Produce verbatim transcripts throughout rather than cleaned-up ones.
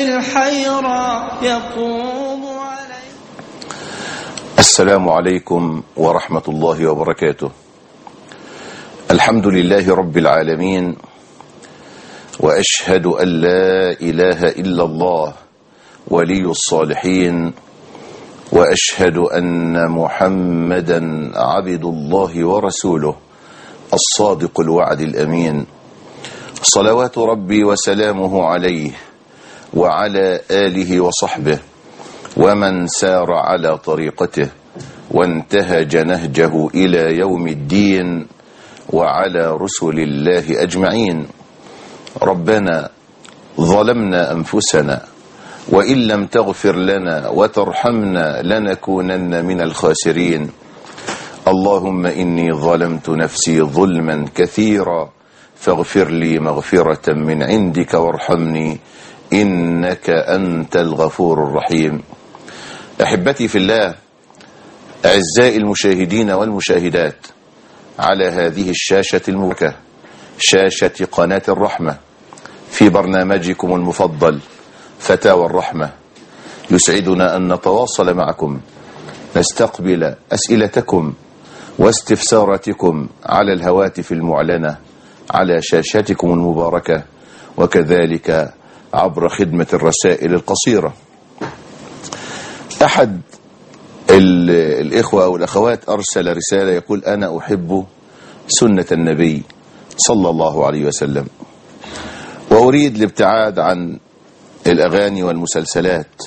الحيرى يقوم عليه. السلام عليكم ورحمة الله وبركاته. الحمد لله رب العالمين، وأشهد أن لا إله إلا الله ولي الصالحين، وأشهد أن محمدا عبد الله ورسوله الصادق الوعد الأمين، صلوات ربي وسلامه عليه وعلى آله وصحبه ومن سار على طريقته وانتهج نهجه إلى يوم الدين، وعلى رسل الله أجمعين. ربنا ظلمنا أنفسنا وإن لم تغفر لنا وترحمنا لنكونن من الخاسرين. اللهم إني ظلمت نفسي ظلما كثيرا فاغفر لي مغفرة من عندك وارحمني إنك أنت الغفور الرحيم. أحبتي في الله، أعزائي المشاهدين والمشاهدات على هذه الشاشة المباركة، شاشة قناة الرحمة، في برنامجكم المفضل فتاوى الرحمة، يسعدنا أن نتواصل معكم، نستقبل أسئلتكم واستفساراتكم على الهواتف المعلنة على شاشاتكم المباركة، وكذلك عبر خدمة الرسائل القصيرة. أحد الإخوة أو الأخوات أرسل رسالة يقول: أنا أحب سنة النبي صلى الله عليه وسلم، وأريد الابتعاد عن الأغاني والمسلسلات،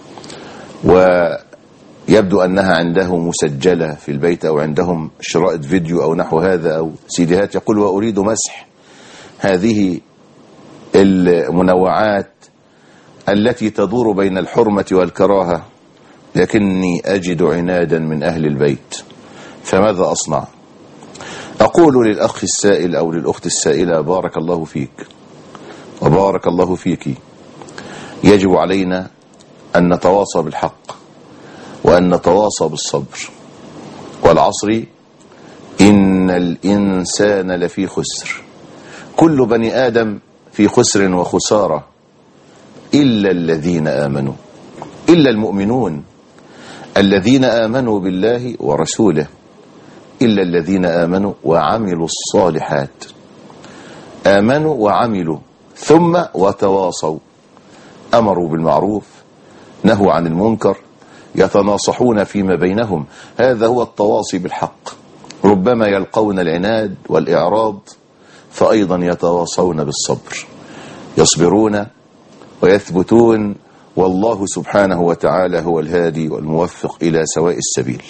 ويبدو أنها عنده مسجلة في البيت أو عندهم شرائط فيديو أو نحو هذا أو سيديهات. يقول: وأريد مسح هذه المنوعات التي تدور بين الحرمة والكراهة، لكني أجد عنادا من أهل البيت، فماذا أصنع؟ أقول للأخ السائل أو للأخت السائلة: بارك الله فيك وبارك الله فيك. يجب علينا أن نتواصى بالحق وأن نتواصى بالصبر. والعصر إن الإنسان لفي خسر، كل بني آدم في خسر وخسارة إلا الذين آمنوا، إلا المؤمنون الذين آمنوا بالله ورسوله، إلا الذين آمنوا وعملوا الصالحات. آمنوا وعملوا ثم وتواصوا، أمروا بالمعروف نهوا عن المنكر، يتناصحون فيما بينهم. هذا هو التواصي بالحق. ربما يلقون العناد والإعراض فأيضا يتواصون بالصبر، يصبرون ويثبتون، والله سبحانه وتعالى هو الهادي والموفق إلى سواء السبيل.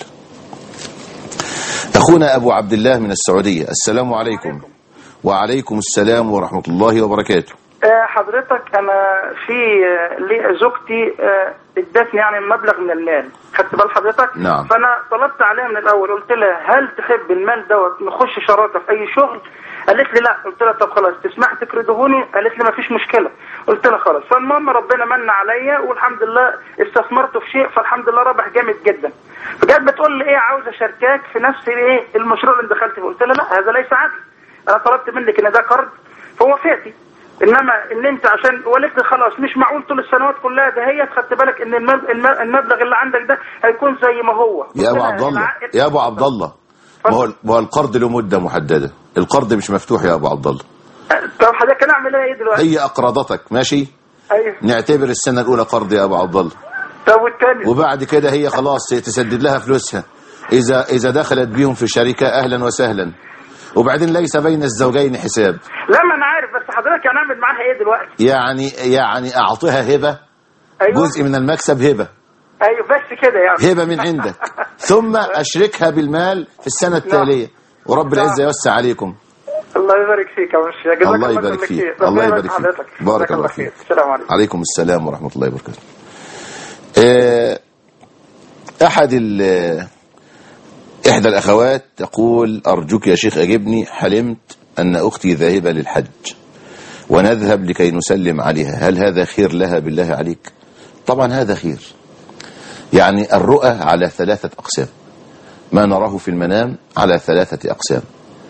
أخونا أبو عبد الله من السعودية، السلام عليكم. وعليكم السلام ورحمة الله وبركاته. حضرتك أنا في زوجتي ادتني يعني مبلغ من المال، خدت بال حضرتك؟ نعم. فأنا طلبت عليها من الأول، قلت لها: هل تحب المال دوت نخش شراكة في أي شغل؟ قالت لي لا. قلت لها: طب خلاص تسمح تكردهوني؟ قالت لي ما فيش مشكلة. قلت لها خلاص. فالمهم ربنا من عليا والحمد لله استثمرته في شيء، فالحمد لله ربح جامد جدا. فجت بتقول لي: ايه عاوز اشاركك في نفس ايه المشروع اللي دخلت فيه؟ قلت لها لا، هذا ليس عدل، انا طلبت منك ان ده قرض فوافقتي، انما ان انت عشان ولدت خلاص مش معقول طول السنوات كلها ده هي خدت بالك ان المبلغ اللي عندك ده هيكون زي ما هو. يا ابو عبد الله يا ابو عبد الله ما هو ما هو القرض له مده محدده، القرض مش مفتوح يا ابو عبد الله. طب حضرتك انا اعمل ايه دلوقتي؟ هي اقرضتك ماشي، ايوه، نعتبر السنه الاولى قرض يا ابو عبد الله. طب والثانيه؟ وبعد كده هي خلاص تسدد لها فلوسها، اذا اذا دخلت بيهم في شركه اهلا وسهلا، وبعدين ليس بين الزوجين حساب. لا ما انا عارف، بس حضرتك هنعمل معاها ايه دلوقتي؟ يعني يعني اعطيها هبه، أيوة. جزء من المكسب هبه، ايوه بس كده يعني هبه من عندك، ثم اشركها بالمال في السنه التاليه، ورب العزه يوسع عليكم. الله يبارك فيك يا مشي، جزاك الله يبارك فيك. الله يبارك فيك. بارك الله فيك. السلام عليكم. عليكم السلام ورحمه الله وبركاته. احد احدى الاخوات تقول: ارجوك يا شيخ اجبني، حلمت ان اختي ذاهبه للحج ونذهب لكي نسلم عليها، هل هذا خير لها بالله عليك؟ طبعا هذا خير. يعني الرؤى على ثلاثة أقسام، ما نراه في المنام على ثلاثة أقسام: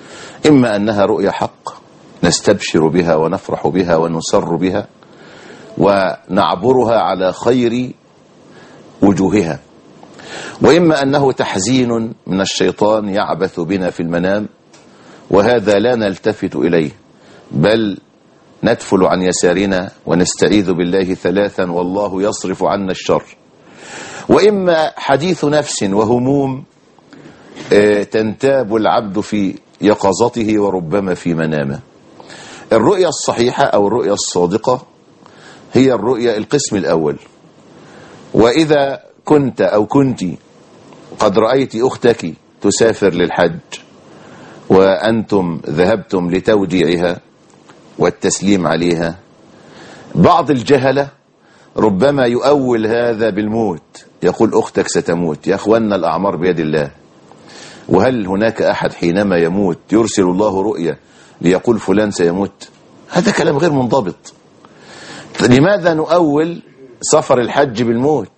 إما أنها رؤيا حق نستبشر بها ونفرح بها ونسر بها، ونعبرها على خير وجوهها، وإما أنه تحزين من الشيطان يعبث بنا في المنام، وهذا لا نلتفت إليه بل ندفل عن يسارنا ونستعيذ بالله ثلاثا والله يصرف عنا الشر. وإما حديث نفس وهموم تنتاب العبد في يقظته وربما في منامه. الرؤية الصحيحة أو الرؤية الصادقة هي الرؤية القسم الأول. وإذا كنت أو كنت قد رأيت أختك تسافر للحج وأنتم ذهبتم لتوديعها والتسليم عليها، بعض الجهلة ربما يؤول هذا بالموت، يقول أختك ستموت. يا أخوانا الأعمار بيد الله، وهل هناك أحد حينما يموت يرسل الله رؤية ليقول فلان سيموت؟ هذا كلام غير منضبط. لماذا نؤول سفر الحج بالموت؟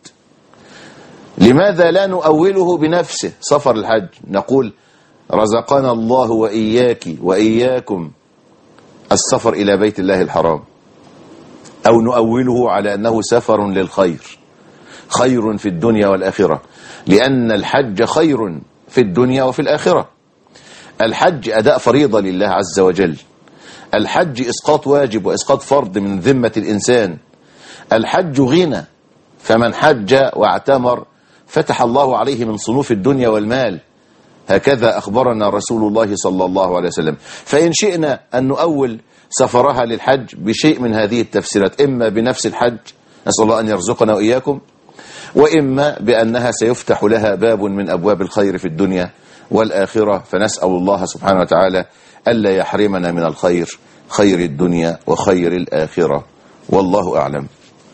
لماذا لا نؤوله بنفسه سفر الحج؟ نقول رزقنا الله وإياك وإياكم السفر إلى بيت الله الحرام، أو نؤوله على أنه سفر للخير، خير في الدنيا والآخرة، لأن الحج خير في الدنيا وفي الآخرة. الحج أداء فريضة لله عز وجل، الحج إسقاط واجب وإسقاط فرض من ذمة الإنسان، الحج غنى، فمن حج واعتمر فتح الله عليه من صنوف الدنيا والمال، هكذا أخبرنا رسول الله صلى الله عليه وسلم. فإن شئنا أن نؤول سفرها للحج بشيء من هذه التفسيرات، إما بنفس الحج، نسأل الله أن يرزقنا وإياكم، وإما بأنها سيفتح لها باب من أبواب الخير في الدنيا والآخرة، فنسأل الله سبحانه وتعالى ألا يحرمنا من الخير، خير الدنيا وخير الآخرة، والله أعلم.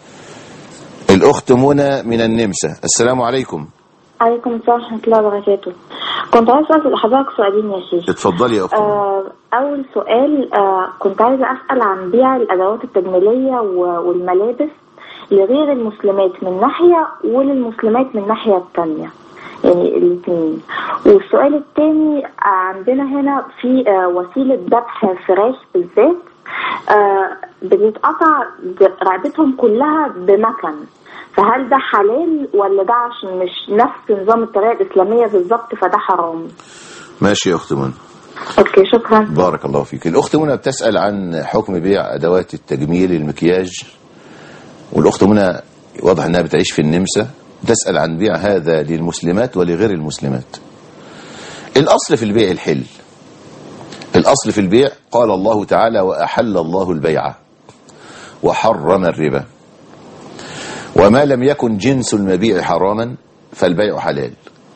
الأخت منى من النمسا، السلام عليكم. عليكم السلام ورحمة الله وبركاته. كنت عايز أسأل حضرتك سؤالين يا شيخ. اتفضلي يا أخت. آه أول سؤال، آه كنت عايزة أسأل عن بيع الأدوات التجميلية والملابس لغير المسلمات من ناحية وللمسلمات من ناحية التانية، يعني الاثنين. والسؤال الثاني، عندنا هنا في آه وسيلة ذبح فراخ بالذات، آه بتتقطع رقبتهم كلها بمكن، فهل ده حلال ولا ده عشان مش نفس نظام الطريقة الإسلامية بالظبط فده حرام؟ ماشي يا أخت منى. أوكي شكرا. بارك الله فيك. الأخت منى بتسأل عن حكم بيع أدوات التجميل المكياج، والأخت منى واضح أنها بتعيش في النمسا، تسأل عن بيع هذا للمسلمات ولغير المسلمات. الأصل في البيع الحل، الأصل في البيع قال الله تعالى وأحل الله البيع وحرم الربا، وما لم يكن جنس المبيع حراما فالبيع حلال.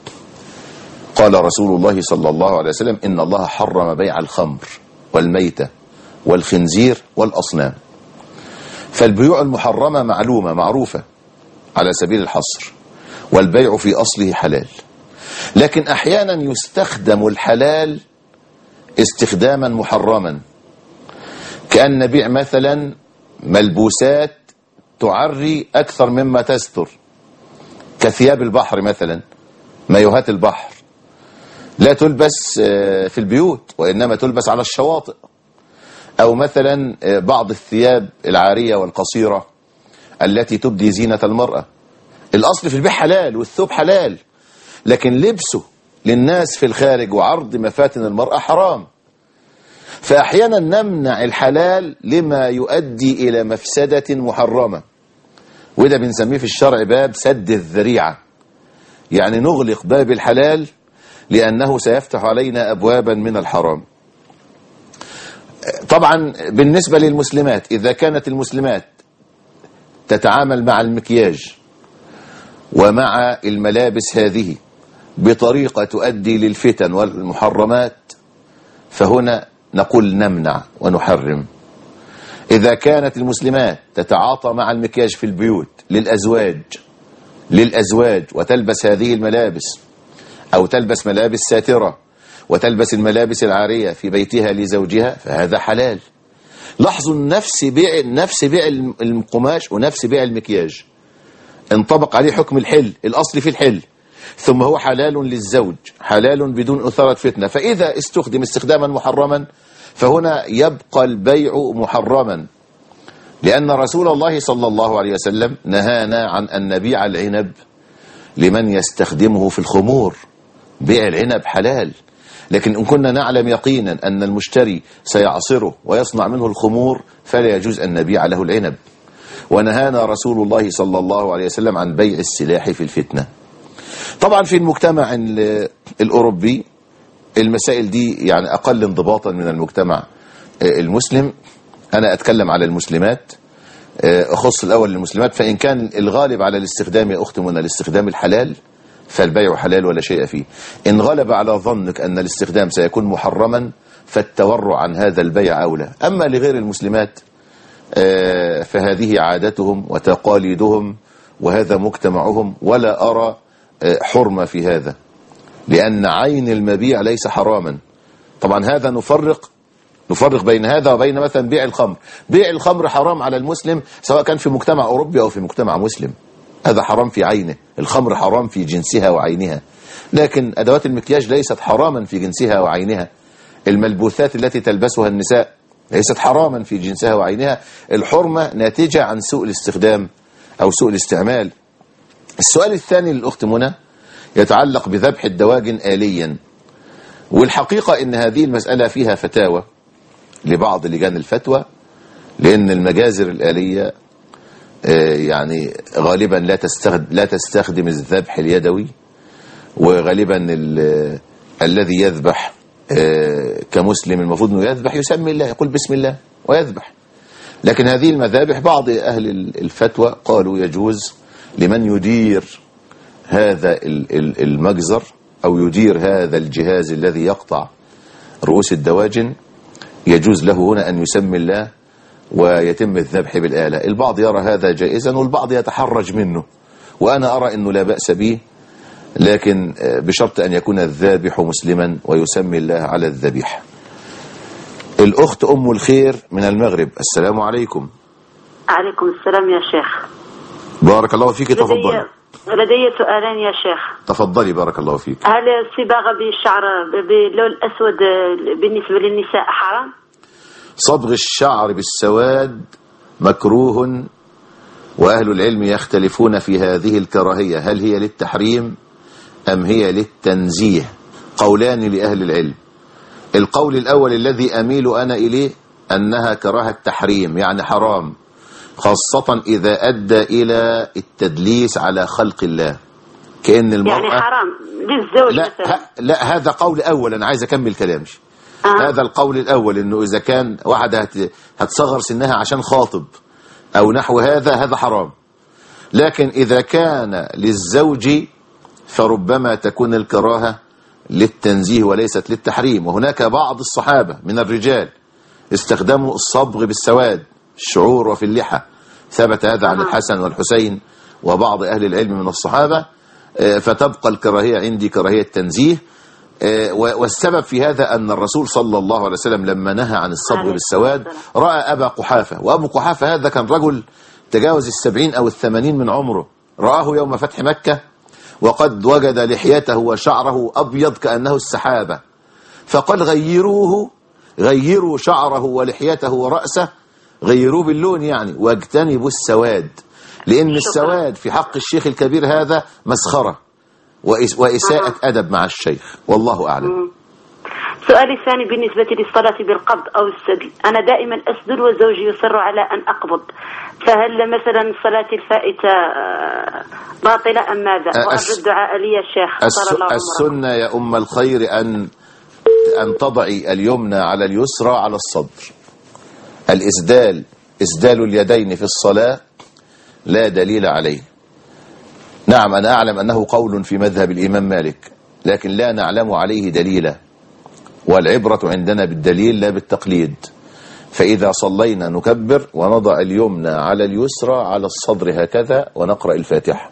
قال رسول الله صلى الله عليه وسلم إن الله حرم بيع الخمر والميتة والخنزير والأصنام. فالبيوع المحرمة معلومة معروفة على سبيل الحصر، والبيع في أصله حلال، لكن أحيانا يستخدم الحلال استخداما محرما، كأن نبيع مثلا ملبوسات تعري أكثر مما تستر، كثياب البحر مثلا، مايوهات البحر لا تلبس في البيوت وإنما تلبس على الشواطئ، أو مثلا بعض الثياب العارية والقصيرة التي تبدي زينة المرأة. الأصل في البيع حلال والثوب حلال، لكن لبسه للناس في الخارج وعرض مفاتن المرأة حرام. فأحيانا نمنع الحلال لما يؤدي إلى مفسدة محرمة، وده بنسميه في الشرع باب سد الذريعة، يعني نغلق باب الحلال لأنه سيفتح علينا أبوابا من الحرام. طبعا بالنسبة للمسلمات، إذا كانت المسلمات تتعامل مع المكياج ومع الملابس هذه بطريقة تؤدي للفتن والمحرمات، فهنا نقول نمنع ونحرم. إذا كانت المسلمات تتعاطى مع المكياج في البيوت للأزواج للأزواج وتلبس هذه الملابس، أو تلبس ملابس ساترة وتلبس الملابس العارية في بيتها لزوجها، فهذا حلال. لاحظوا نفس بيع نفس بيع القماش ونفس بيع المكياج انطبق عليه حكم الحل، الأصل في الحل، ثم هو حلال للزوج، حلال بدون أثرة فتنة. فإذا استخدم استخداما محرما فهنا يبقى البيع محرما، لأن رسول الله صلى الله عليه وسلم نهانا عن أن نبيع العنب لمن يستخدمه في الخمور. بيع العنب حلال، لكن إن كنا نعلم يقينا أن المشتري سيعصره ويصنع منه الخمور فلا يجوز أن نبيع له العنب. ونهانا رسول الله صلى الله عليه وسلم عن بيع السلاح في الفتنة. طبعا في المجتمع الأوروبي المسائل دي يعني أقل انضباطا من المجتمع المسلم. أنا أتكلم على المسلمات، أخص الأول للمسلمات، فإن كان الغالب على الاستخدام يا أختي من الاستخدام الحلال فالبيع حلال ولا شيء فيه. إن غلب على ظنك أن الاستخدام سيكون محرما فالتورع عن هذا البيع أولى. أما لغير المسلمات فهذه عادتهم وتقاليدهم وهذا مجتمعهم، ولا أرى حرمة في هذا، لأن عين المبيع ليس حراما. طبعا هذا نفرق نفرق بين هذا وبين مثلا بيع الخمر. بيع الخمر حرام على المسلم سواء كان في مجتمع أوروبي أو في مجتمع مسلم، هذا حرام في عينه. الخمر حرام في جنسها وعينها، لكن أدوات المكياج ليست حراما في جنسها وعينها. الملبوسات التي تلبسها النساء ليست حراما في جنسها وعينها. الحرمة ناتجة عن سوء الاستخدام أو سوء الاستعمال. السؤال الثاني للأخت منى يتعلق بذبح الدواجن آليا، والحقيقة إن هذه المسألة فيها فتاوى لبعض لجان الفتوى، لأن المجازر الآلية يعني غالبا لا تستخدم لا تستخدم الذبح اليدوي، وغالبا الذي يذبح كمسلم المفروض انه يذبح يسمي الله، يقول بسم الله ويذبح. لكن هذه المذابح بعض أهل الفتوى قالوا يجوز لمن يدير هذا المجزر أو يدير هذا الجهاز الذي يقطع رؤوس الدواجن، يجوز له هنا أن يسمي الله ويتم الذبح بالآلة. البعض يرى هذا جائزا والبعض يتحرج منه، وأنا أرى أنه لا بأس به، لكن بشرط أن يكون الذابح مسلما ويسمي الله على الذبيح. الأخت أم الخير من المغرب، السلام عليكم. عليكم السلام يا شيخ. بارك الله فيك، تفضلي. لدي سؤالان يا شيخ. تفضلي بارك الله فيك. هل الصباغة بالشعر باللون الأسود بالنسبة للنساء حرام؟ صبغ الشعر بالسواد مكروه، وأهل العلم يختلفون في هذه الكراهية، هل هي للتحريم أم هي للتنزيه؟ قولان لأهل العلم. القول الأول الذي أميل أنا إليه أنها كراهة تحريم، يعني حرام، خاصة إذا أدى إلى التدليس على خلق الله، كأن المرأة يعني حرام للزوج لا مثلا. لا هذا قول أول، أنا عايز أكمل كلامي. آه. هذا القول الأول إنه إذا كان واحدة هتصغر سنها عشان خاطب أو نحو هذا هذا حرام، لكن إذا كان للزوج فربما تكون الكراهة للتنزيه وليست للتحريم. وهناك بعض الصحابة من الرجال استخدموا الصبغ بالسواد الشعور وفي اللحى، ثبت هذا عن الحسن والحسين وبعض أهل العلم من الصحابة، فتبقى الكراهية عندي كراهية تنزيه. والسبب في هذا أن الرسول صلى الله عليه وسلم لما نهى عن الصبغ بالسواد رأى أبا قحافة، وأبو قحافة هذا كان رجل تجاوز السبعين أو الثمانين من عمره، رآه يوم فتح مكة وقد وجد لحيته وشعره أبيض كأنه السحابة، فقال غيروه غيروا شعره ولحيته ورأسه، غيروه باللون يعني، واجتنبوا السواد، لأن السواد في حق الشيخ الكبير هذا مسخرة وإساءة أدب مع الشيخ، والله أعلم. سؤالي الثاني بالنسبة للصلاة بالقبض أو السدل، أنا دائما أسدل وزوجي يصر على أن أقبض، فهل مثلا الصلاة الفائتة باطلة أم ماذا؟ وأرجو الدعاء لي يا شيخ. السنة يا أم الخير أن أن تضعي اليمنى على اليسرى على الصدر. الإسدال إسدال اليدين في الصلاة لا دليل عليه. نعم أنا أعلم أنه قول في مذهب الإمام مالك، لكن لا نعلم عليه دليلا، والعبرة عندنا بالدليل لا بالتقليد. فإذا صلينا نكبر ونضع اليمنى على اليسرى على الصدر هكذا ونقرأ الفاتحة.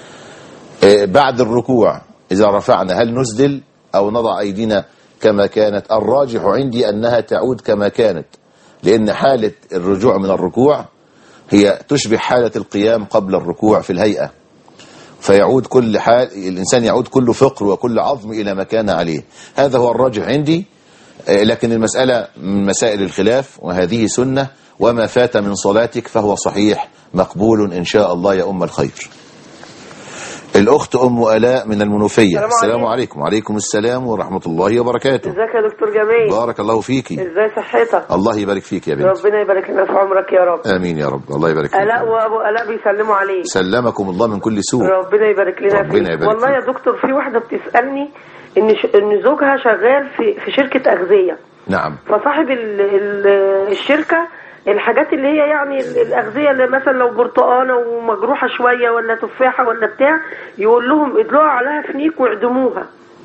بعد الركوع إذا رفعنا هل نسدل أو نضع أيدينا كما كانت؟ الراجح عندي أنها تعود كما كانت، لأن حالة الرجوع من الركوع هي تشبه حالة القيام قبل الركوع في الهيئة، فيعود كل حال الإنسان يعود كل فقر وكل عظم إلى ما كان عليه. هذا هو الراجح عندي، لكن المسألة من مسائل الخلاف، وهذه سنة وما فات من صلاتك فهو صحيح مقبول إن شاء الله يا أم الخير. الأخت أم آلاء من المنوفية. السلام عليكم. وعليكم السلام ورحمة الله وبركاته. ازيك يا دكتور جميل؟ بارك الله فيكي. ازاي صحتك؟ الله يبارك فيك يا بنت. ربنا يبارك لنا في عمرك يا رب. آمين يا رب. الله يبارك فيك. آلاء وأبو آلاء بيسلموا عليك. سلمكم الله من كل سوء. ربنا يبارك لنا ربنا فيك. يبارك والله فيك. يا دكتور في واحدة بتسألني إن ش... إن زوجها شغال في في شركة أغذية. نعم. فصاحب ال... ال... الشركة الحاجات اللي هي يعني الأغذية اللي مثلا لو برتقانة ومجروحة شوية ولا تفاحة ولا بتاع يقول لهم ادلوها عليها فنيك واعدموها.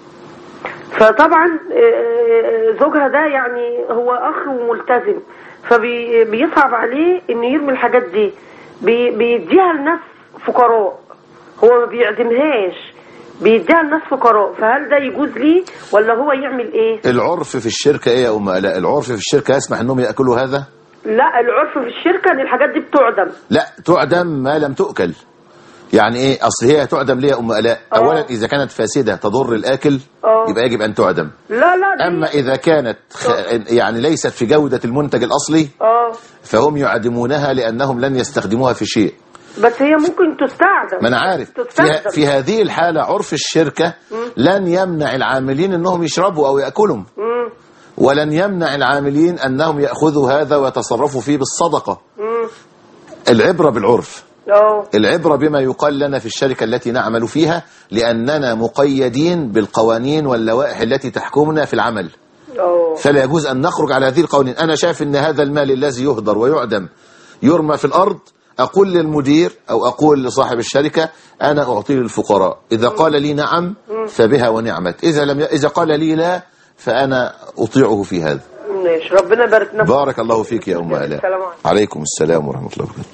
فطبعا زوجها ده يعني هو أخ وملتزم فبيصعب عليه إن يرمي الحاجات دي بيديها لناس فقراء هو ما بيعدمهاش بيديها لناس فقراء. فهل ده يجوز ليه ولا هو يعمل ايه؟ العرف في الشركة ايه يا أم آلاء؟ العرف في الشركة يسمح انهم يأكلوا هذا؟ لا العرف في الشركة ان الحاجات دي بتعدم. لا تعدم ما لم تؤكل. يعني ايه؟ اصل هي تعدم ليه يا أم آلاء؟ اولا اذا كانت فاسدة تضر الاكل أوه. يبقى يجب ان تعدم. لا لا اما اذا كانت خ... يعني ليست في جودة المنتج الاصلي أوه. فهم يعدمونها لانهم لن يستخدموها في شيء. بس هي ممكن تستعدم. ما انا عارف. في, في هذه الحالة عرف الشركة م? لن يمنع العاملين انهم يشربوا او يأكلوا، ولن يمنع العاملين انهم يأخذوا هذا ويتصرفوا فيه بالصدقة. م? العبرة بالعرف. أوه. العبرة بما يقال لنا في الشركة التي نعمل فيها لأننا مقيدين بالقوانين واللوائح التي تحكمنا في العمل. أوه. فلا يجوز أن نخرج على هذه القوانين. أنا شايف أن هذا المال الذي يهدر ويعدم يرمى في الأرض، أقول للمدير أو أقول لصاحب الشركة أنا أعطيه للفقراء. إذا قال لي نعم فبها ونعمت، إذا لم ي... إذا قال لي لا فأنا أطيعه في هذا. ماشي. ربنا يبارك لنا. بارك الله فيك يا أم آلاء. عليكم السلام ورحمة الله وبركاته.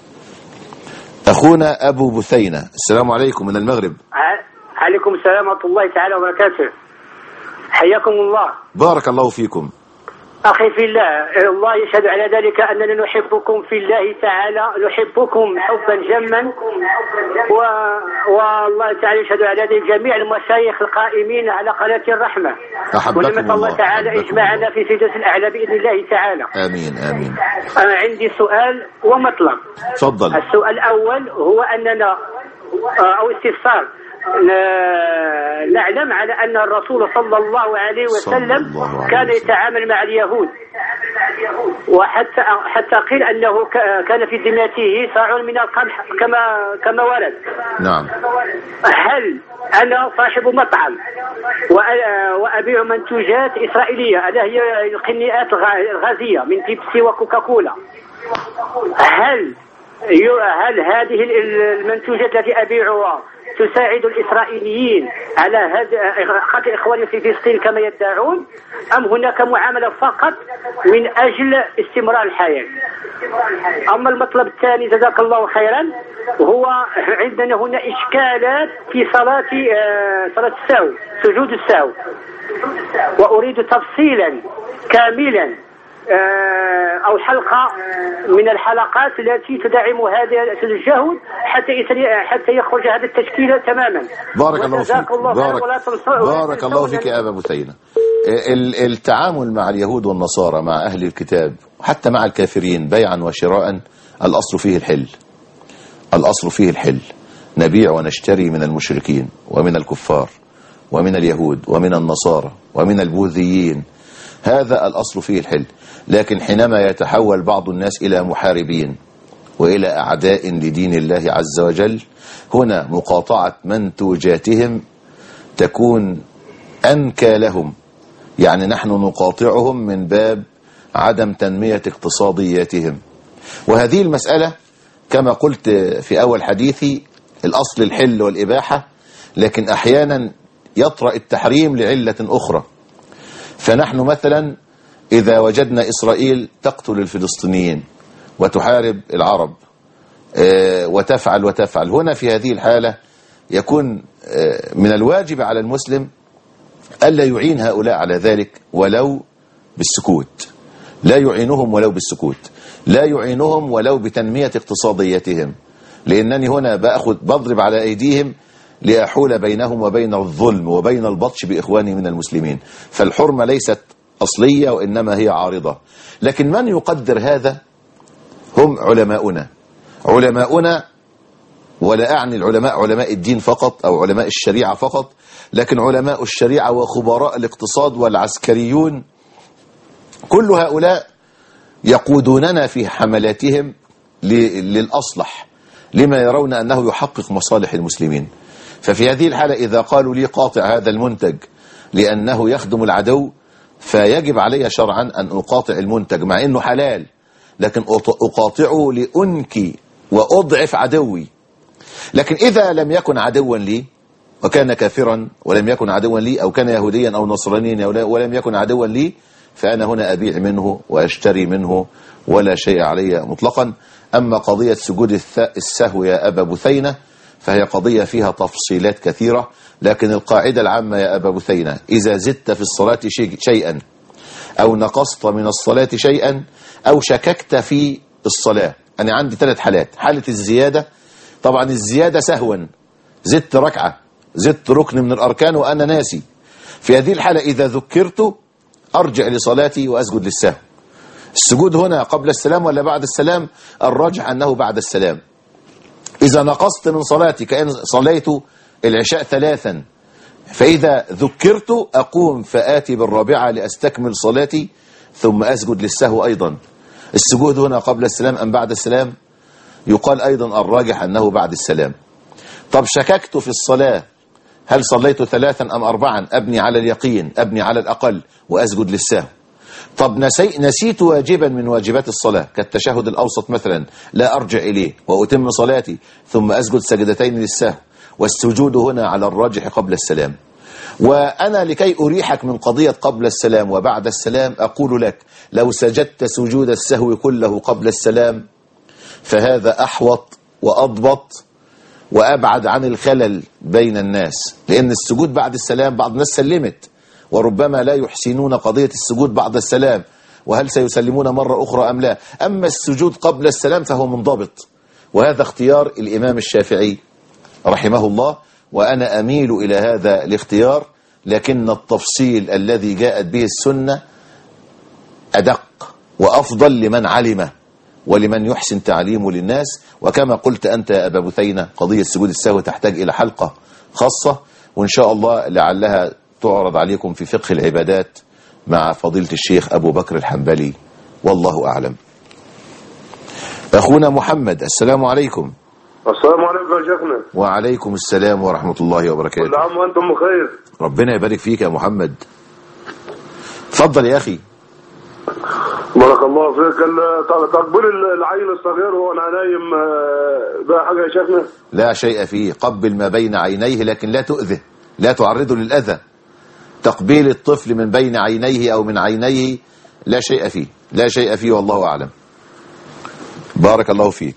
أخونا أبو بثينة. السلام عليكم من المغرب. عليكم السلام ورحمة الله تعالى وبركاته. حياكم الله. بارك الله فيكم. أخي في الله، الله يشهد على ذلك أننا نحبكم في الله تعالى، نحبكم حبا جما، و... والله تعالى يشهد على ذلك جميع المشايخ القائمين على قناة الرحمة. أحبكم الله. الله تعالى يجمعنا في سجدة الأعلى بإذن الله تعالى. آمين آمين. أنا عندي سؤال ومطلب. تفضل. السؤال الأول هو أننا أو استفسار نعلم على أن الرسول صلى الله عليه وسلم الله كان يتعامل مع اليهود، وحتى حتى قيل أنه كان في ذمته صاع من القمح كما كما ورد. نعم. هل أنا صاحب مطعم وأبيع منتوجات إسرائيلية، ألا هي القنيات الغازية من بيبسي وكوكاكولا، هل هل هذه المنتوجات التي أبيعها تساعد الإسرائيليين على قتل إخوانهم في فلسطين كما يدعون، أم هناك معاملة فقط من أجل استمرار الحياة؟ أما المطلب الثاني جزاك الله خيرا، هو عندنا هنا إشكالات في صلاة صلاة السهو، سجود السهو، وأريد تفصيلا كاملا أو حلقة من الحلقات التي تدعم هذا الجهد حتى حتى يخرج هذا التشكيل تماما. بارك الله فيك. بارك, بارك الله فيك يا أبا بثينة. التعامل مع اليهود والنصارى مع أهل الكتاب حتى مع الكافرين بيعا وشراء الأصل فيه الحل. الأصل فيه الحل. نبيع ونشتري من المشركين ومن الكفار ومن اليهود ومن النصارى ومن البوذيين، هذا الأصل فيه الحل. لكن حينما يتحول بعض الناس إلى محاربين وإلى أعداء لدين الله عز وجل، هنا مقاطعة منتوجاتهم تكون أنكى لهم. يعني نحن نقاطعهم من باب عدم تنمية اقتصادياتهم. وهذه المسألة كما قلت في أول حديثي الأصل الحل والإباحة، لكن أحيانا يطرأ التحريم لعلة أخرى. فنحن مثلا إذا وجدنا إسرائيل تقتل الفلسطينيين وتحارب العرب وتفعل وتفعل، هنا في هذه الحالة يكون من الواجب على المسلم ألا يعين هؤلاء على ذلك ولو بالسكوت. لا يعينهم ولو بالسكوت، لا يعينهم ولو بتنمية اقتصاديتهم، لأنني هنا بأخذ بضرب على أيديهم لأحول بينهم وبين الظلم وبين البطش بإخواني من المسلمين. فالحرمة ليست أصلية وإنما هي عارضة. لكن من يقدر هذا هم علماؤنا علماؤنا ولا أعني العلماء علماء الدين فقط أو علماء الشريعة فقط، لكن علماء الشريعة وخبراء الاقتصاد والعسكريون، كل هؤلاء يقودوننا في حملاتهم للأصلح لما يرون أنه يحقق مصالح المسلمين. ففي هذه الحالة إذا قالوا لي قاطع هذا المنتج لأنه يخدم العدو، فيجب علي شرعا أن أقاطع المنتج مع أنه حلال، لكن أقاطعه لأنكي وأضعف عدوي. لكن إذا لم يكن عدوا لي وكان كافرا، ولم يكن عدوا لي، أو كان يهوديا أو نصرانيا ولم يكن عدوا لي، فأنا هنا أبيع منه وأشتري منه ولا شيء علي مطلقا. أما قضية سجود السهو يا أبا بثينة فهي قضية فيها تفصيلات كثيرة، لكن القاعدة العامة يا أبا بثينة إذا زدت في الصلاة شيئا أو نقصت من الصلاة شيئا أو شككت في الصلاة، أنا عندي ثلاث حالات. حالة الزيادة، طبعا الزيادة سهوا، زدت ركعة، زدت ركن من الأركان وأنا ناسي، في هذه الحالة إذا ذكرت أرجع لصلاتي وأسجد للسهو. السجود هنا قبل السلام ولا بعد السلام؟ الراجح أنه بعد السلام. إذا نقصت من صلاتي كأن صليت العشاء ثلاثا، فإذا ذكرت أقوم فآتي بالرابعة لأستكمل صلاتي ثم أسجد للسهو أيضا. السجود هنا قبل السلام أم بعد السلام؟ يقال أيضا الراجح أنه بعد السلام. طب شككت في الصلاة، هل صليت ثلاثا أم أربعا؟ أبني على اليقين، أبني على الأقل وأسجد للسهو. طب نسي نسيت واجبا من واجبات الصلاة كالتشهد الأوسط مثلا، لا أرجع إليه وأتم صلاتي ثم أسجد سجدتين للسهو، والسجود هنا على الراجح قبل السلام. وأنا لكي أريحك من قضية قبل السلام وبعد السلام أقول لك لو سجدت سجود السهو كله قبل السلام فهذا أحوط وأضبط وأبعد عن الخلل بين الناس، لأن السجود بعد السلام بعض الناس سلمت وربما لا يحسنون قضية السجود بعد السلام، وهل سيسلمون مرة أخرى أم لا. أما السجود قبل السلام فهو منضبط، وهذا اختيار الإمام الشافعي رحمه الله، وأنا أميل إلى هذا الاختيار، لكن التفصيل الذي جاءت به السنة أدق وأفضل لمن علمه ولمن يحسن تعليمه للناس. وكما قلت أنت يا أبا بثينة قضية سجود السهو تحتاج إلى حلقة خاصة، وإن شاء الله لعلها تعرض عليكم في فقه العبادات مع فضيلة الشيخ أبو بكر الحنبلي، والله أعلم. أخونا محمد، السلام عليكم. السلام عليكم يا شيخنا. وعليكم السلام ورحمة الله وبركاته. كل عام وأنتم بخير. ربنا يبارك فيك يا محمد. تفضل يا أخي. بارك الله فيك. تقبيل العين الصغير وأنا نايم ده حاجة يا شيخنا؟ لا شيء فيه، قبل ما بين عينيه لكن لا تؤذه، لا تعرضه للأذى. تقبيل الطفل من بين عينيه أو من عينيه لا شيء فيه، لا شيء فيه والله أعلم. بارك الله فيك.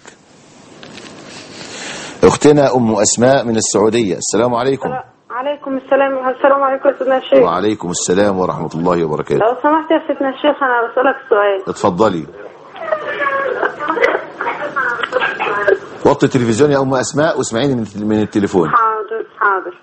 أختنا أم أسماء من السعودية، السلام عليكم. عليكم السلام. السلام عليكم سيدنا الشيخ. وعليكم السلام ورحمة الله وبركاته. لو سمحت يا سيدنا الشيخ أنا بسألك سؤال. اتفضلي. وطي التلفزيون يا أم أسماء واسمعيني من التليفون. حاضر حاضر.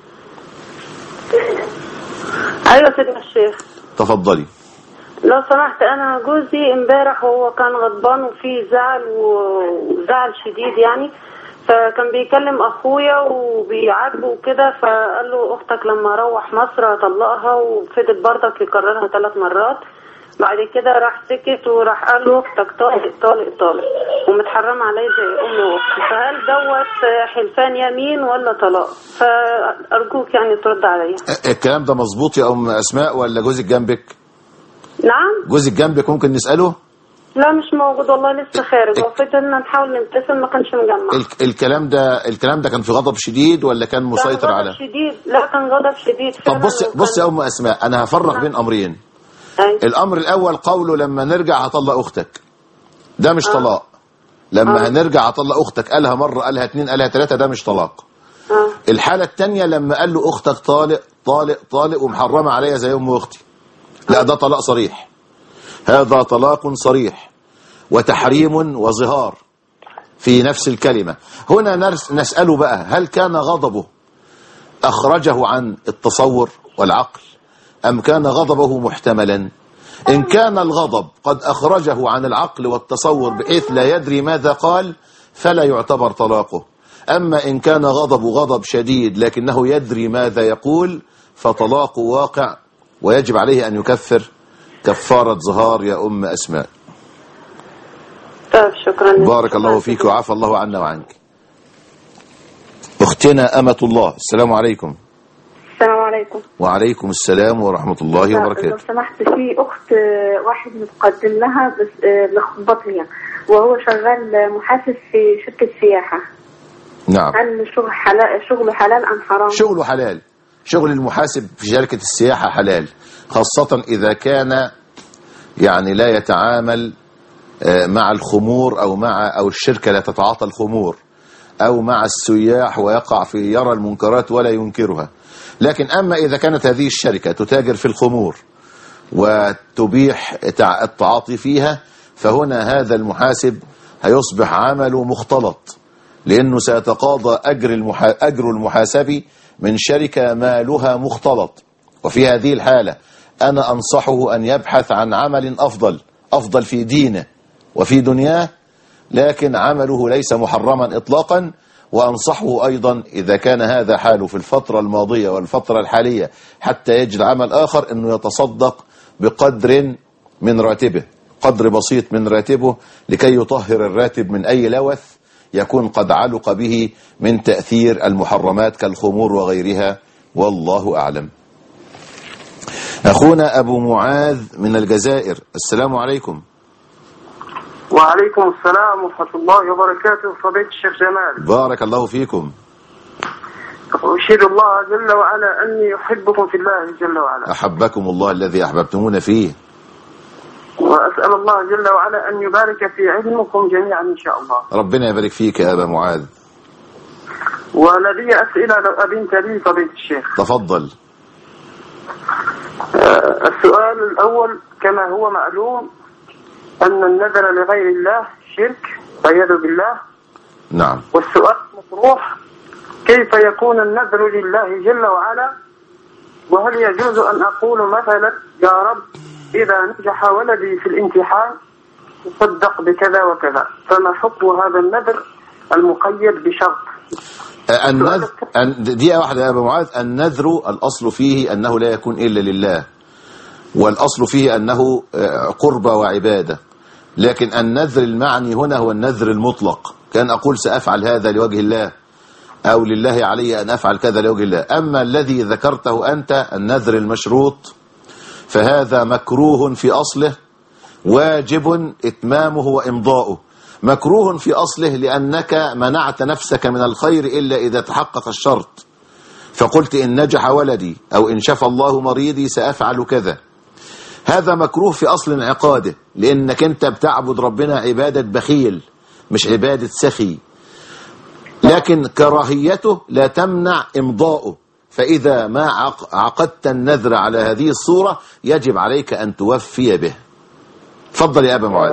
أيوة سيدنا الشيخ. تفضلي. لو سمحت أنا جوزي امبارح وهو كان غضبان وفيه زعل وزعل شديد يعني، فكان بيكلم اخويا وبيعاتبه وكده، فقال له اختك لما اروح مصر هطلقها، وفضل برضك يكررها ثلاث مرات. بعد كده راح سكت وراح قال له اختك طالق طالق طالق ومتحرم علي زي امي واختي، فهل دوت حلفان يمين ولا طلاق؟ فارجوك يعني ترد عليا. الكلام ده مظبوط يا ام اسماء ولا جوزك جنبك؟ نعم جوزك جنبك، ممكن نساله؟ لا مش موجود والله، لسه خارج، وفضلنا نحاول نتصل ما كانش مجمع. الكلام ده الكلام ده كان في غضب شديد ولا كان مسيطر كان على؟ غضب شديد. لا كان غضب شديد. طب بص بص يا ام اسماء، انا هفرق بين امرين. أي. الامر الاول قوله لما نرجع هطلق اختك، ده مش آه. طلاق. لما آه. هنرجع هطلق اختك قالها مره قالها اتنين قالها تلاته، ده مش طلاق. آه. الحاله الثانيه لما قال له اختك طالق طالق طالق ومحرمه عليا زي ام اختي، لا ده طلاق صريح، هذا طلاق صريح وتحريم وظهار في نفس الكلمة. هنا نسأله بقى هل كان غضبه أخرجه عن التصور والعقل أم كان غضبه محتملا؟ إن كان الغضب قد أخرجه عن العقل والتصور بحيث لا يدري ماذا قال فلا يعتبر طلاقه. أما إن كان غضب غضب شديد لكنه يدري ماذا يقول فطلاقه واقع، ويجب عليه أن يكفر كفارة ظهار يا أم أسماء. طيب شكرا. بارك الله فيك وعفى الله عنا وعنك. أختنا أمة الله، السلام عليكم. السلام عليكم. وعليكم السلام ورحمة الله وبركاته. لو سمحت، في أخت واحد متقدم لها بس لخبطني، وهو شغال محاسب في شركة سياحة. نعم. هل الشغل حلال، شغله حلال أم حرام؟ شغله حلال. شغل المحاسب في شركة السياحة حلال، خاصة إذا كان يعني لا يتعامل مع الخمور أو مع أو الشركة لا تتعاطى الخمور أو مع السياح ويقع في يرى المنكرات ولا ينكرها. لكن أما إذا كانت هذه الشركة تتاجر في الخمور وتبيح التعاطي فيها، فهنا هذا المحاسب هيصبح عمله مختلط، لأنه سيتقاضى أجر المحا... أجر المحاسب من شركة مالها مختلط. وفي هذه الحالة أنا أنصحه أن يبحث عن عمل أفضل أفضل في دينه وفي دنياه، لكن عمله ليس محرما إطلاقا. وأنصحه أيضا إذا كان هذا حاله في الفترة الماضية والفترة الحالية حتى يجد عمل آخر، أنه يتصدق بقدر من راتبه، قدر بسيط من راتبه، لكي يطهر الراتب من أي لوث يكون قد علق به من تأثير المحرمات كالخمور وغيرها، والله أعلم. أخونا أبو معاذ من الجزائر، السلام عليكم. وعليكم السلام ورحمة الله وبركاته. فضيلة الشيخ جمال، بارك الله فيكم. أشهد الله جل وعلا أني أحبكم في الله جل وعلا. أحبكم الله الذي أحببتمونا فيه. وأسأل الله جل وعلا أن يبارك في علمكم جميعا إن شاء الله. ربنا يبارك فيك يا أبا معاذ. ولدي أسئلة لو أذنت لي فضيلة الشيخ. تفضل. السؤال الأول، كما هو معلوم أن النذر لغير الله شرك والعياذ بالله. نعم. والسؤال مطروح، كيف يكون النذر لله جل وعلا؟ وهل يجوز أن أقول مثلا يا رب إذا نجح ولدي في الامتحان تصدق بكذا وكذا، فما حكم هذا النذر المقيد بشرط؟ النذر دقيقة واحدة يا أبا معاذ. النذر الأصل فيه أنه لا يكون إلا لله، والأصل فيه أنه قربة وعبادة. لكن النذر المعني هنا هو النذر المطلق، كان أقول سأفعل هذا لوجه الله أو لله علي أن أفعل كذا لوجه الله. أما الذي ذكرته أنت النذر المشروط فهذا مكروه في أصله، واجب إتمامه وإمضاؤه. مكروه في أصله لأنك منعت نفسك من الخير إلا إذا تحقق الشرط، فقلت إن نجح ولدي أو إن شفى الله مريضي سأفعل كذا. هذا مكروه في أصل انعقاده، لأنك أنت بتعبد ربنا عبادة بخيل مش عبادة سخي. لكن كراهيته لا تمنع إمضاؤه، فإذا ما عقدت النذر على هذه الصورة يجب عليك أن توفي به. تفضل يا أبا معاذ.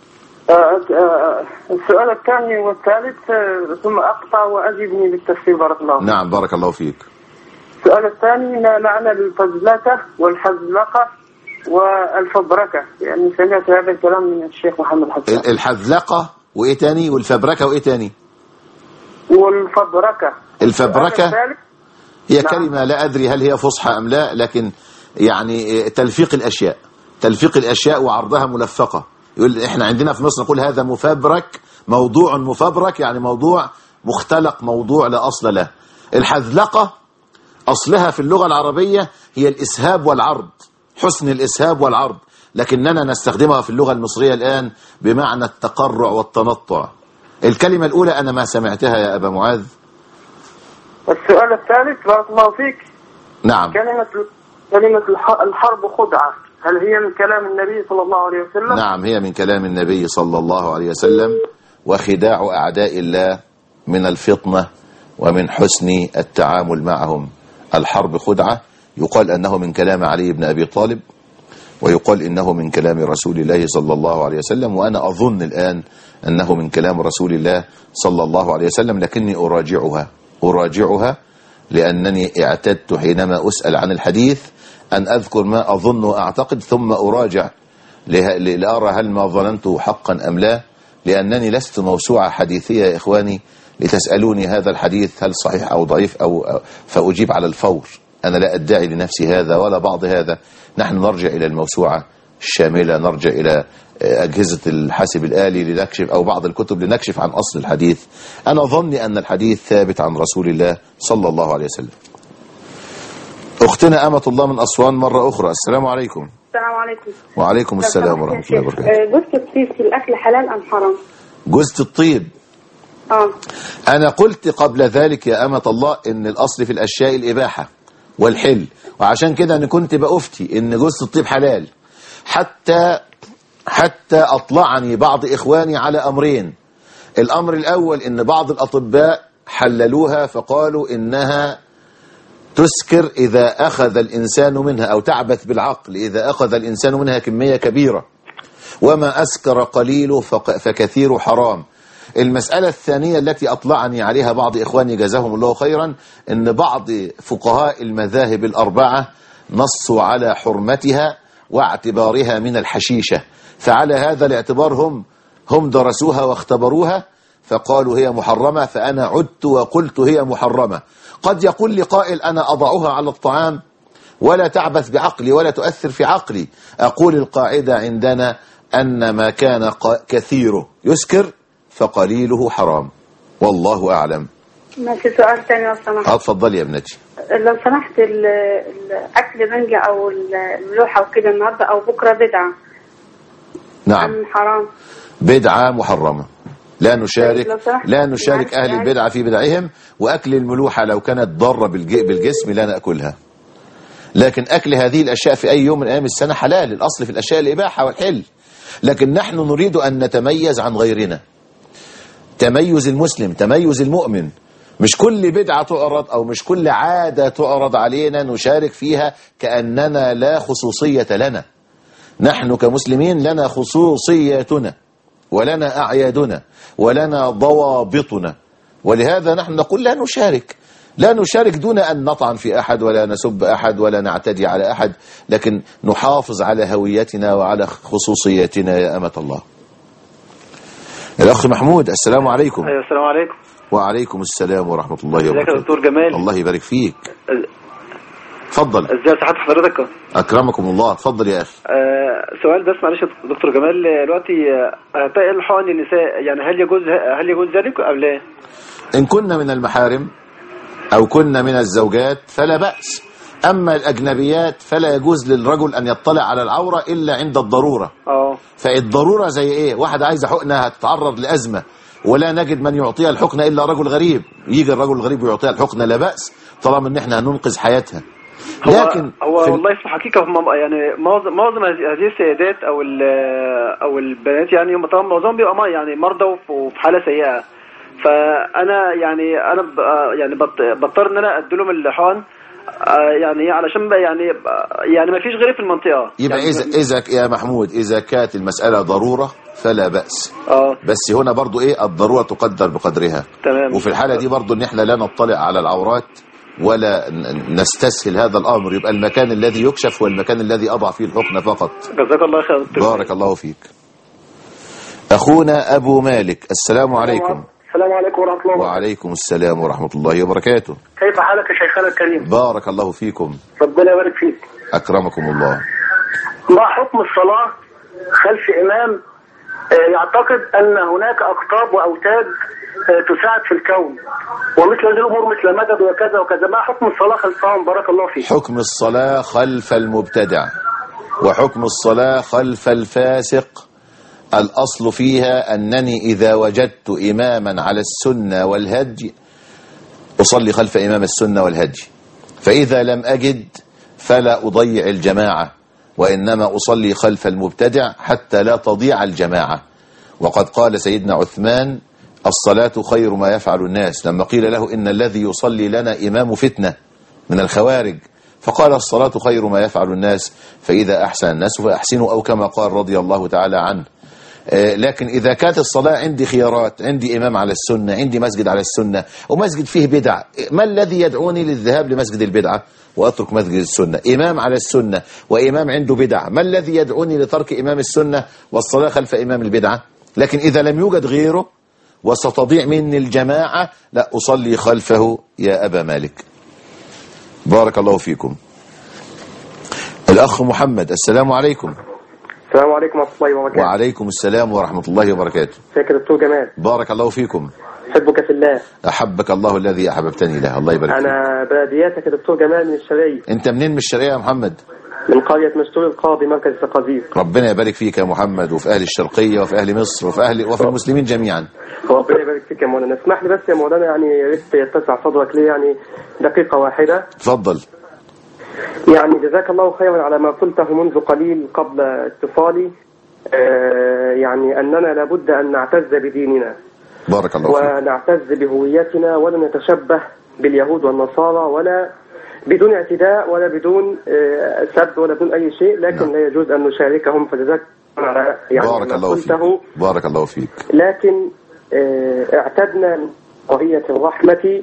السؤال الثاني والثالث ثم أقطع وأجبني بالتفسير بارك الله. نعم بارك الله فيك. السؤال الثاني، ما معنى الفزلكة والحزلقة والفبركة؟ يعني سمعت هذا الكلام من الشيخ محمد حسن. الحزلقة وإيه تاني؟ والفبركة وإيه تاني؟ والفبركة. الفبركة هي نعم. كلمة لا أدري هل هي فصحى أم لا، لكن يعني تلفيق الأشياء، تلفيق الأشياء وعرضها ملفقة. يقول إحنا عندنا في مصر نقول هذا مفبرك، موضوع مفبرك، يعني موضوع مختلق، موضوع لا أصل له. الحزلقة أصلها في اللغة العربية هي الإسهاب والعرض، حسن الإسهاب والعرض، لكننا نستخدمها في اللغة المصرية الآن بمعنى التقرع والتنطع. الكلمة الأولى أنا ما سمعتها يا أبا معاذ. السؤال الثالث بارك الله فيك. نعم. كلمة كلمة الحرب خدعة، هل هي من كلام النبي صلى الله عليه وسلم؟ نعم هي من كلام النبي صلى الله عليه وسلم، وخداع أعداء الله من الفطنة ومن حسن التعامل معهم. الحرب خدعة، يقال أنه من كلام علي بن أبي طالب، ويقال إنه من كلام رسول الله صلى الله عليه وسلم، وأنا أظن الآن أنه من كلام رسول الله صلى الله عليه وسلم، لكني أراجعها أراجعها لأنني اعتدت حينما أسأل عن الحديث أن أذكر ما أظن وأعتقد ثم أراجع لأرى هل ما ظننته حقا أم لا، لأنني لست موسوعة حديثية يا إخواني لتسألوني هذا الحديث هل صحيح أو ضعيف أو فأجيب على الفور. أنا لا أدعي لنفسي هذا ولا بعض هذا. نحن نرجع إلى الموسوعة الشاملة، نرجع إلى أجهزة الحاسب الآلي لنكشف أو بعض الكتب لنكشف عن أصل الحديث. أنا ظني أن الحديث ثابت عن رسول الله صلى الله عليه وسلم. أختنا أمة الله من أسوان مرة أخرى. السلام عليكم. السلام عليكم. وعليكم السلام ورحمة الله وبركاته. جوزة الطيب في الأكل حلال أم حرام؟ جوزة الطيب آه. أنا قلت قبل ذلك يا أمة الله إن الأصل في الأشياء الإباحة والحل، وعشان كده أنا كنت بأفتي إن جوزة الطيب حلال، حتى حتى أطلعني بعض إخواني على أمرين. الأمر الأول إن بعض الأطباء حللوها فقالوا إنها تسكر إذا أخذ الإنسان منها، أو تعبث بالعقل إذا أخذ الإنسان منها كمية كبيرة، وما أسكر قليل فكثير حرام. المسألة الثانية التي أطلعني عليها بعض إخواني جزاهم الله خيرا إن بعض فقهاء المذاهب الأربعة نصوا على حرمتها واعتبارها من الحشيشة، فعلى هذا الاعتبار هم هم درسوها واختبروها فقالوا هي محرمة، فأنا عدت وقلت هي محرمة. قد يقول لي قائل أنا أضعها على الطعام ولا تعبث بعقلي ولا تؤثر في عقلي. أقول القاعدة عندنا أن ما كان كثيره يسكر فقليله حرام، والله أعلم. ماشي. سؤال ثاني لو سمحت. اتفضلي يا ابنتي. لو سمحت، الأكل منجا أو الملوحة وكده النهاردة أو بكرة بدعة. نعم. أم حرام؟ بدعة محرمة، لا نشارك لا نشارك أهل البدعة في بدعهم. وأكل الملوحة لو كانت ضارة بالجسم لا نأكلها، لكن أكل هذه الأشياء في أي يوم من أيام السنة حلال. الأصل في الأشياء الإباحة والحل، لكن نحن نريد أن نتميز عن غيرنا، تميز المسلم، تميز المؤمن. مش كل بدعة تعرض أو مش كل عادة تعرض علينا نشارك فيها كأننا لا خصوصية لنا. نحن كمسلمين لنا خصوصياتنا ولنا أعيادنا ولنا ضوابطنا، ولهذا نحن نقول لا نشارك لا نشارك دون أن نطعن في أحد ولا نسب أحد ولا نعتدي على أحد، لكن نحافظ على هويتنا وعلى خصوصياتنا يا أمة الله. الأخ محمود السلام عليكم. أيوة السلام عليكم. وعليكم السلام ورحمة الله وبركاته. ازيك يا دكتور جمال؟ الله يبارك فيك. اتفضل. ازاي صحة حضرتك؟ أكرمكم الله. اتفضل يا أخي. آه سؤال بس معلش يا دكتور جمال، دلوقتي آه الحقن النساء يعني هل يجوز هل يجوز ذلك أم لا؟ إن كنا من المحارم أو كنا من الزوجات فلا بأس، أما الأجنبيات فلا يجوز للرجل أن يطلع على العورة إلا عند الضرورة. اه فالضرورة زي إيه؟ واحد عايزة حقنة هتتعرض لأزمة ولا نجد من يعطيها الحقنة إلا رجل غريب، يجي الرجل الغريب ويعطيها الحقنة لا بأس طالما إن إحنا هننقذ حياتها. لكن هو, هو والله في الحقيقة هم يعني معظم معظم هذه السيدات أو أو البنات يعني هم طبعا معظمهم بيبقى يعني مرضى وفي حالة سيئة، فأنا يعني أنا يعني بضطر إن أنا أدي لهم الحقن يعني علشان يعني يعني ما فيش غيري في المنطقة. يبقى يعني إذا إذا يا محمود إذا كانت المسألة ضرورة فلا بأس. اه بس هنا برضو إيه الضرورة تقدر بقدرها. تمام. وفي الحالة دي برضو إن إحنا لا نطلع على العورات ولا نستسهل هذا الأمر، يبقى المكان الذي يكشف هو المكان الذي أضع فيه الحقنة فقط. جزاك الله خير. بارك الله فيك. أخونا أبو مالك السلام عليكم. السلام عليكم ورحمة الله وبركاته. وعليكم السلام ورحمة الله وبركاته. كيف حالك يا شيخنا الكريم؟ بارك الله فيكم. ربنا يبارك فيك. أكرمكم الله. ما حكم الصلاة خلف إمام يعتقد أن هناك أقطاب وأوتاد تساعد في الكون ومثل هذه الأمور مثل مدد وكذا وكذا، ما حكم الصلاة خلفهم؟ بارك الله فيك. حكم الصلاة خلف المبتدع وحكم الصلاة خلف الفاسق الأصل فيها أنني إذا وجدت إماما على السنة والهدي أصلي خلف إمام السنة والهدي، فإذا لم أجد فلا أضيع الجماعة وإنما أصلي خلف المبتدع حتى لا تضيع الجماعة. وقد قال سيدنا عثمان الصلاة خير ما يفعل الناس، لما قيل له إن الذي يصلي لنا إمام فتنة من الخوارج، فقال الصلاة خير ما يفعل الناس فإذا أحسن الناس فأحسنوا، أو كما قال رضي الله تعالى عنه. لكن إذا كانت الصلاة عندي خيارات، عندي إمام على السنة، عندي مسجد على السنة، ومسجد فيه بدع، ما الذي يدعوني للذهاب لمسجد البدعة وأترك مسجد السنة؟ إمام على السنة وإمام عنده بدع، ما الذي يدعوني لترك إمام السنة والصلاة خلف إمام البدعة؟ لكن إذا لم يوجد غيره وستضيع مني الجماعة، لا أصلي خلفه يا أبا مالك. بارك الله فيكم. الأخ محمد، السلام عليكم. السلام عليكم ورحمة الله وبركاته. وعليكم السلام ورحمة الله وبركاته. ازيك يا دكتور جمال؟ بارك الله فيكم. أحبك في الله. أحبك الله الذي أحببتني له. الله يبارك فيك. أنا بلدياتك يا دكتور جمال من الشرقية. أنت منين من الشرقية يا محمد؟ من قرية مستور القاضي مركز الزقازيق. ربنا يبارك فيك يا محمد، وفي أهل الشرقية وفي أهل مصر وفي أهل وفي المسلمين جميعا. ربنا يبارك فيك يا مولانا. اسمح لي بس يا مولانا، يعني يا ريت يتسع صدرك لي يعني دقيقة واحدة. اتفضل. يعني جزاك الله خيرا على ما قلته منذ قليل قبل اتصالي، آه يعني أننا لابد أن نعتز بديننا. بارك الله فيك. ونعتز بهويتنا ولا نتشبه باليهود والنصارى، ولا بدون اعتداء ولا بدون آه سب ولا بدون أي شيء، لكن نعم. لا يجوز أن نشاركهم. فجزاك على يعني بارك الله فيك. بارك الله فيك. لكن آه اعتدنا من قضية الرحمة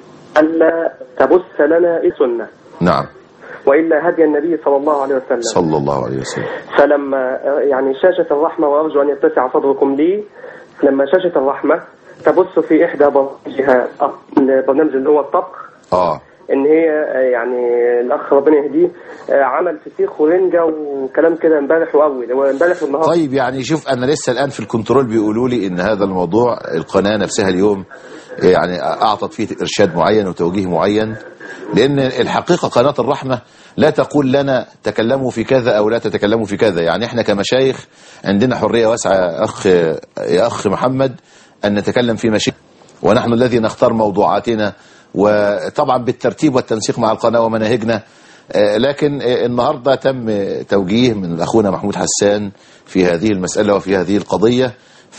ألا تبث لنا السنة. نعم. وإلا هدي النبي صلى الله عليه وسلم. صلى الله عليه وسلم. فلما يعني شاشة الرحمة، وأرجو أن يتسع صدركم لي، لما شاشة الرحمة تبث في إحدى برامجها البرنامج اللي هو الطبخ، آه إن هي يعني الأخ ربنا يهديه عمل فسيخ ورنجة وكلام كده امبارح وأول وامبارح والنهارده. طيب يعني شوف، أنا لسه الآن في الكنترول بيقولوا لي إن هذا الموضوع القناة نفسها اليوم يعني أعطت فيه إرشاد معين وتوجيه معين، لأن الحقيقة قناة الرحمة لا تقول لنا تكلموا في كذا أو لا تتكلموا في كذا. يعني إحنا كمشايخ عندنا حرية واسعة أخ يا أخ محمد أن نتكلم في مشيئة، ونحن الذي نختار موضوعاتنا، وطبعا بالترتيب والتنسيق مع القناة ومناهجنا. لكن النهاردة تم توجيه من أخونا محمود حسان في هذه المسألة وفي هذه القضية،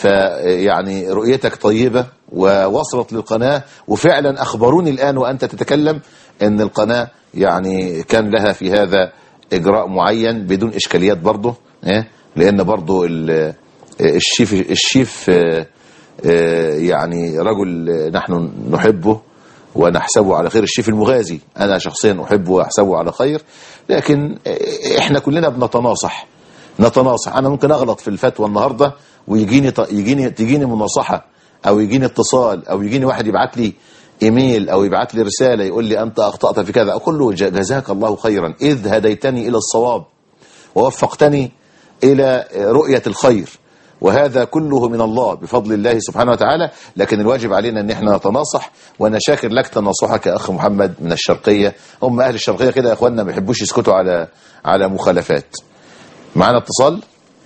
فيعني رؤيتك طيبة ووصلت للقناة، وفعلا أخبروني الآن وأنت تتكلم أن القناة يعني كان لها في هذا إجراء معين بدون إشكاليات برضه، لأن برضه الشيف الشيف يعني رجل نحن نحبه ونحسبه على خير، الشيف المغازي أنا شخصيا أحبه وأحسبه على خير، لكن إحنا كلنا بنتناصح نتناصح. أنا ممكن أغلط في الفتوى النهاردة ويجيني يجيني تجيني مناصحة أو يجيني اتصال أو يجيني واحد يبعت لي إيميل أو يبعت لي رسالة يقول لي أنت أخطأت في كذا، أقول له جزاك الله خيرا إذ هديتني إلى الصواب ووفقتني إلى رؤية الخير، وهذا كله من الله بفضل الله سبحانه وتعالى. لكن الواجب علينا أن احنا نتناصح، وأنا شاكر لك تناصحك يا أخ محمد من الشرقية. هم أهل الشرقية كده يا أخواننا ما يحبوش يسكتوا على على مخالفات. معنا اتصال.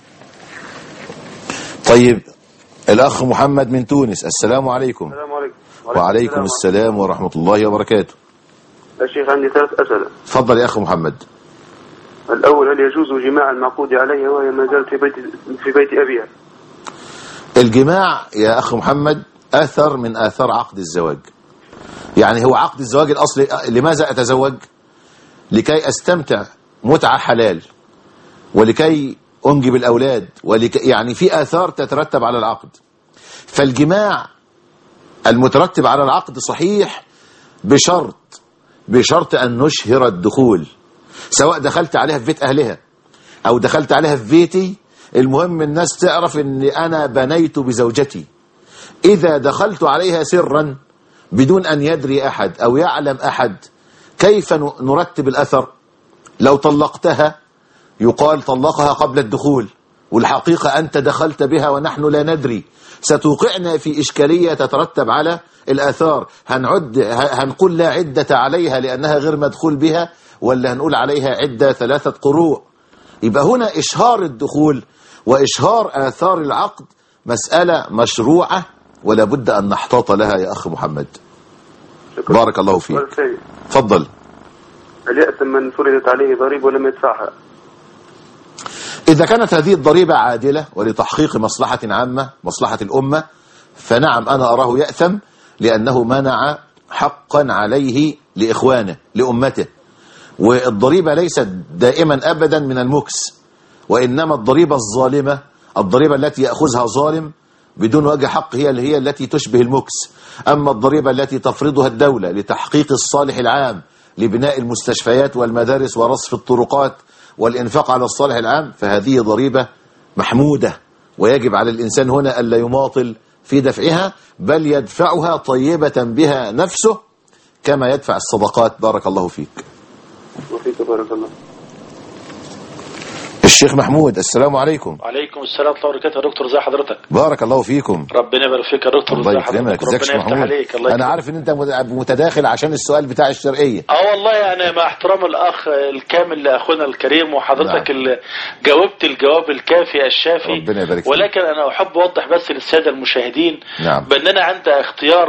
طيب الأخ محمد من تونس، السلام عليكم. السلام عليكم. وعليكم السلام ورحمة الله وبركاته. يا شيخ عندي ثلاث أسئلة. تفضل يا أخ محمد. الأول، هل يجوز جماع المعقود عليها وهي ما زالت في بيت في بيت أبيها؟ الجماع يا أخ محمد أثر من آثار عقد الزواج. يعني هو عقد الزواج الأصلي لماذا أتزوج؟ لكي أستمتع متعة حلال، ولكي أنجب الأولاد، ولكي يعني في آثار تترتب على العقد. فالجماع المترتب على العقد صحيح بشرط بشرط أن نشهر الدخول، سواء دخلت عليها في بيت أهلها أو دخلت عليها في بيتي، المهم الناس تعرف أن أنا بنيت بزوجتي. إذا دخلت عليها سرا بدون أن يدري أحد أو يعلم أحد، كيف نرتب الأثر؟ لو طلقتها يقال طلقها قبل الدخول، والحقيقة أنت دخلت بها ونحن لا ندري، ستوقعنا في إشكالية تترتب على الآثار. هنعد هنقول لا عدة عليها لأنها غير مدخول بها، ولا هنقول عليها عدة ثلاثة قروء؟ يبقى هنا إشهار الدخول وإشهار آثار العقد مسألة مشروعة ولا بد أن نحتاط لها يا أخ محمد. شكرا. بارك الله فيك. تفضل. هل يأثم من فرضت عليه ضريبة ولم يدفعها؟ إذا كانت هذه الضريبة عادلة ولتحقيق مصلحة عامة مصلحة الأمة فنعم أنا أراه يأثم، لأنه منع حقا عليه لإخوانه لأمته. والضريبة ليست دائما أبدا من المكس، وإنما الضريبة الظالمة الضريبة التي يأخذها ظالم بدون وجه حق هي اللي هي التي تشبه المكس. أما الضريبة التي تفرضها الدولة لتحقيق الصالح العام لبناء المستشفيات والمدارس ورصف الطرقات والإنفاق على الصالح العام فهذه ضريبة محمودة، ويجب على الإنسان هنا ألا يماطل في دفعها، بل يدفعها طيبة بها نفسه كما يدفع الصدقات. بارك الله فيك. وفيك بارك الله. الشيخ محمود، السلام عليكم. وعليكم السلام ورحمة الله وبركاته. يا دكتور ازي حضرتك؟ بارك الله فيكم. ربنا يبارك فيك يا دكتور. الله يكرمك. ازيك يا شيخ محمود؟ الله انا عارف ان انت متداخل عشان السؤال بتاع الشرقية. اه والله يعني مع احترام الاخ الكامل لاخونا الكريم وحضرتك نعم. اللي جاوبت الجواب الكافي الشافي. ربنا يبارك فيك. ولكن انا احب اوضح بس للساده المشاهدين نعم. باننا عند اختيار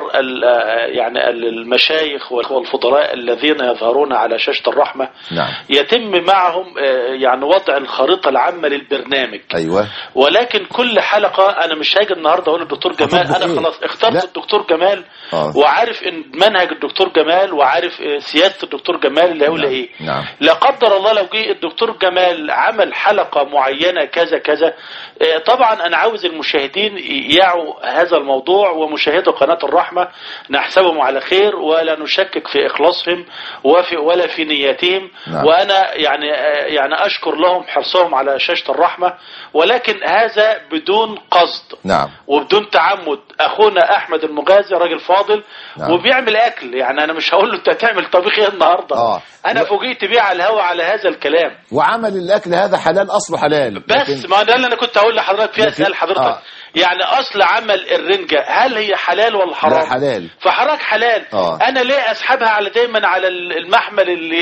يعني المشايخ والفضلاء الذين يظهرون على شاشة الرحمة نعم. يتم معهم يعني وضع الخريطة العامة للبرنامج. أيوة. ولكن كل حلقة أنا مش هاجي النهاردة أقول الدكتور جمال أنا إيه؟ خلاص اخترت لا. الدكتور جمال آه. وعارف إن منهج الدكتور جمال وعارف سياسة الدكتور جمال اللي هيقول نعم. إيه. نعم. لا قدر الله لو جه الدكتور جمال عمل حلقة معينة كذا كذا طبعا أنا عاوز المشاهدين يعوا هذا الموضوع ومشاهدوا قناة الرحمة نحسبهم على خير ولا نشكك في إخلاصهم وفي ولا في نياتهم. نعم. وأنا يعني يعني أشكر لهم حرصهم على شاشة الرحمة، ولكن هذا بدون قصد. نعم. وبدون تعمد. أخونا أحمد المغازي راجل فاضل. نعم. وبيعمل أكل، يعني أنا مش هقول له أنت هتعمل طبيخ إيه النهارده. آه. أنا و... فوجئت بيه على الهوا على هذا الكلام. وعمل الأكل هذا حلال، أصله حلال. بس لكن... ما ده اللي أنا كنت هقول لحضرتك فيها. أسأل حضرتك آه. يعني أصل عمل الرنجة هل هي حلال ولا حرام؟ لا حلال. فحضرتك حلال. آه. أنا ليه أسحبها على دايما على المحمل اللي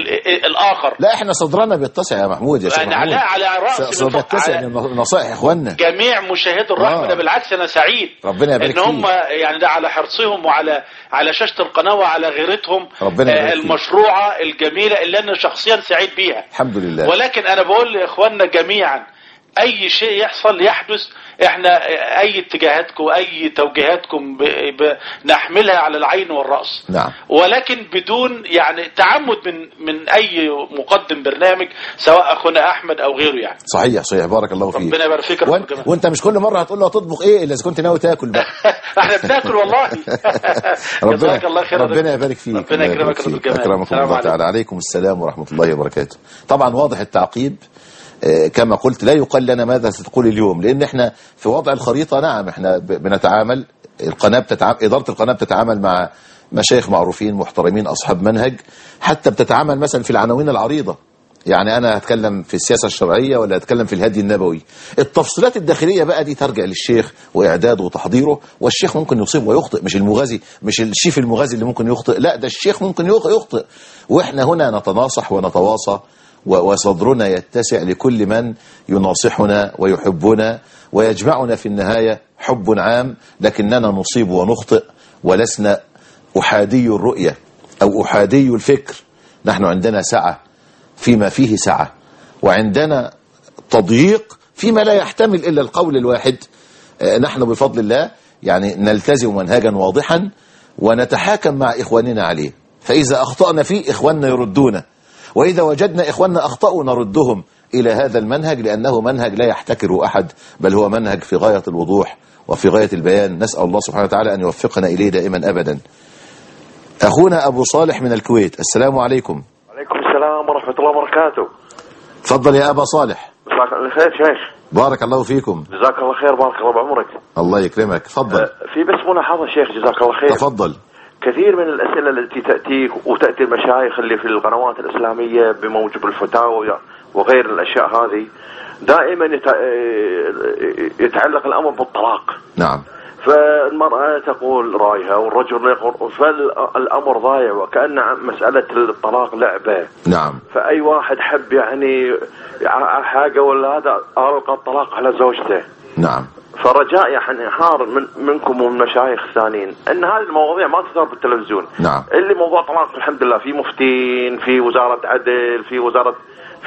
الآخر؟ لا إحنا صدرنا بيتسع يا محمود يا شيخ محمود. على على رأس بيتسع نصائح إخواننا جميع مشاهدي الرحمة. آه. بالعكس أنا سعيد ربنا يبارك إن هم يعني ده على حرصهم وعلى على شاشة القناة وعلى غيرتهم آه المشروعة الجميلة اللي أنا شخصيا سعيد بيها الحمد لله. ولكن أنا بقول لإخواننا جميعا أي شيء يحصل يحدث احنا اي اتجاهاتكم اي توجيهاتكم نحملها على العين والرأس. نعم. ولكن بدون يعني تعمد من من اي مقدم برنامج سواء اخونا احمد او غيره يعني. صحيح صحيح. بارك الله فيك. ربنا يبارك فيك. وانت, وانت مش كل مره هتقول له هتطبخ ايه الا اذا كنت ناوي تاكل بقى. احنا بناكل والله. ربنا الله خير. ربنا يبارك فيك. ربنا يكرمك يا دكتور جمال. اكرمكم الله تعالى. عليكم السلام ورحمه الله وبركاته. طبعا واضح التعقيب كما قلت لا يقال لنا ماذا ستقول اليوم، لان احنا في وضع الخريطة. نعم احنا بنتعامل القناة بتتعامل إدارة القناة بتتعامل مع مشايخ معروفين محترمين أصحاب منهج، حتى بتتعامل مثلا في العناوين العريضة. يعني أنا هتكلم في السياسة الشرعية ولا هتكلم في الهدي النبوي. التفصيلات الداخلية بقى دي ترجع للشيخ وإعداده وتحضيره، والشيخ ممكن يصيب ويخطئ، مش المغازي مش الشيف المغازي اللي ممكن يخطئ، لا ده الشيخ ممكن يخطئ. وإحنا هنا نتناصح ونتواصى وصدرنا يتسع لكل من يناصحنا ويحبنا ويجمعنا في النهاية حب عام، لكننا نصيب ونخطئ ولسنا أحادي الرؤية أو أحادي الفكر. نحن عندنا سعة فيما فيه سعة، وعندنا تضييق فيما لا يحتمل إلا القول الواحد. نحن بفضل الله يعني نلتزم منهجا واضحا ونتحاكم مع إخواننا عليه، فإذا أخطأنا فيه إخواننا يردونا، وإذا وجدنا إخواننا أخطأوا نردهم إلى هذا المنهج، لأنه منهج لا يحتكره أحد، بل هو منهج في غاية الوضوح وفي غاية البيان. نسأل الله سبحانه وتعالى أن يوفقنا إليه دائما أبدا. أخونا أبو صالح من الكويت، السلام عليكم. وعليكم السلام ورحمة الله وبركاته. تفضل يا أبا صالح. مساك الله خير شيخ. بارك الله فيكم. جزاك الله خير. بارك الله بعمرك. الله يكرمك. تفضل. أه في بس ملاحظة شيخ جزاك الله خير. تفضل. كثير من الأسئلة التي تأتيك وتأتي المشايخ اللي في القنوات الإسلامية بموجب الفتاوى وغير الأشياء هذه دائما يتعلق الأمر بالطلاق. نعم. فالمرأة تقول رأيها والرجل يقول، فالأمر ضايع وكأن مسألة الطلاق لعبة. نعم. فأي واحد حب يعني حاجة ولا هذا ألقى الطلاق على زوجته. نعم. فرجاء يعني حار من منكم ومن مشايخ الثانيين ان هذه المواضيع ما تظهر بالتلفزيون. نعم. اللي موضوع طلاق الحمد لله في مفتين، في وزارة عدل، في وزارة في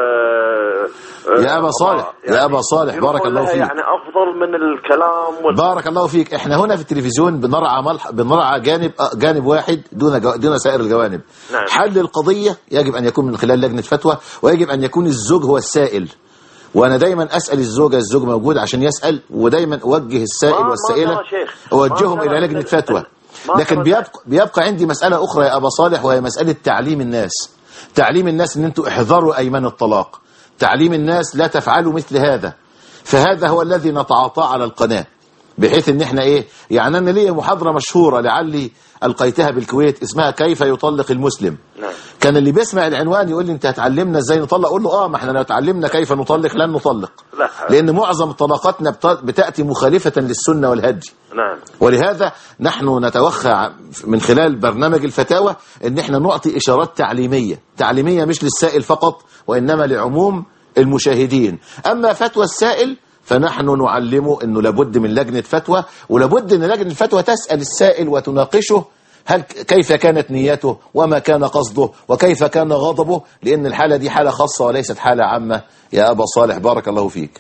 آه يا أبا صالح يعني يا أبا صالح بارك الله فيك. يعني أفضل من الكلام وال... بارك الله فيك. احنا هنا في التلفزيون بنرعى ملح بنرعى جانب جانب واحد دون جو... دون سائر الجوانب. نعم. حل القضية يجب أن يكون من خلال لجنة فتوى، ويجب أن يكون الزوج هو السائل وانا دايما اسال الزوجه، الزوج موجود عشان يسال، ودايما اوجه السائل والسائله اوجههم الى لجنه فتوى. لكن بيبقى, بيبقى عندي مساله اخرى يا ابا صالح، وهي مساله تعليم الناس. تعليم الناس ان انتوا احذروا ايمان الطلاق، تعليم الناس لا تفعلوا مثل هذا. فهذا هو الذي نتعاطاه على القناه، بحيث ان احنا ايه، يعني انا ليا محاضره مشهوره لعلي القيتها بالكويت اسمها كيف يطلق المسلم. كان اللي بيسمع العنوان يقول لي انت هتعلمنا ازاي نطلق، اقول له اه ما احنا لو اتعلمنا كيف نطلق لن نطلق، لان معظم طلاقاتنا بتاتي مخالفه للسنه والهدي. نعم. ولهذا نحن نتوخى من خلال برنامج الفتاوى ان احنا نعطي اشارات تعليميه، تعليميه مش للسائل فقط وانما لعموم المشاهدين. اما فتوى السائل فنحن نعلمه انه لابد من لجنه فتوى، ولابد ان لجنه الفتوى تسال السائل وتناقشه هل كيف كانت نيته وما كان قصده وكيف كان غضبه، لأن الحالة دي حالة خاصة وليست حالة عامة يا أبا صالح. بارك الله فيك.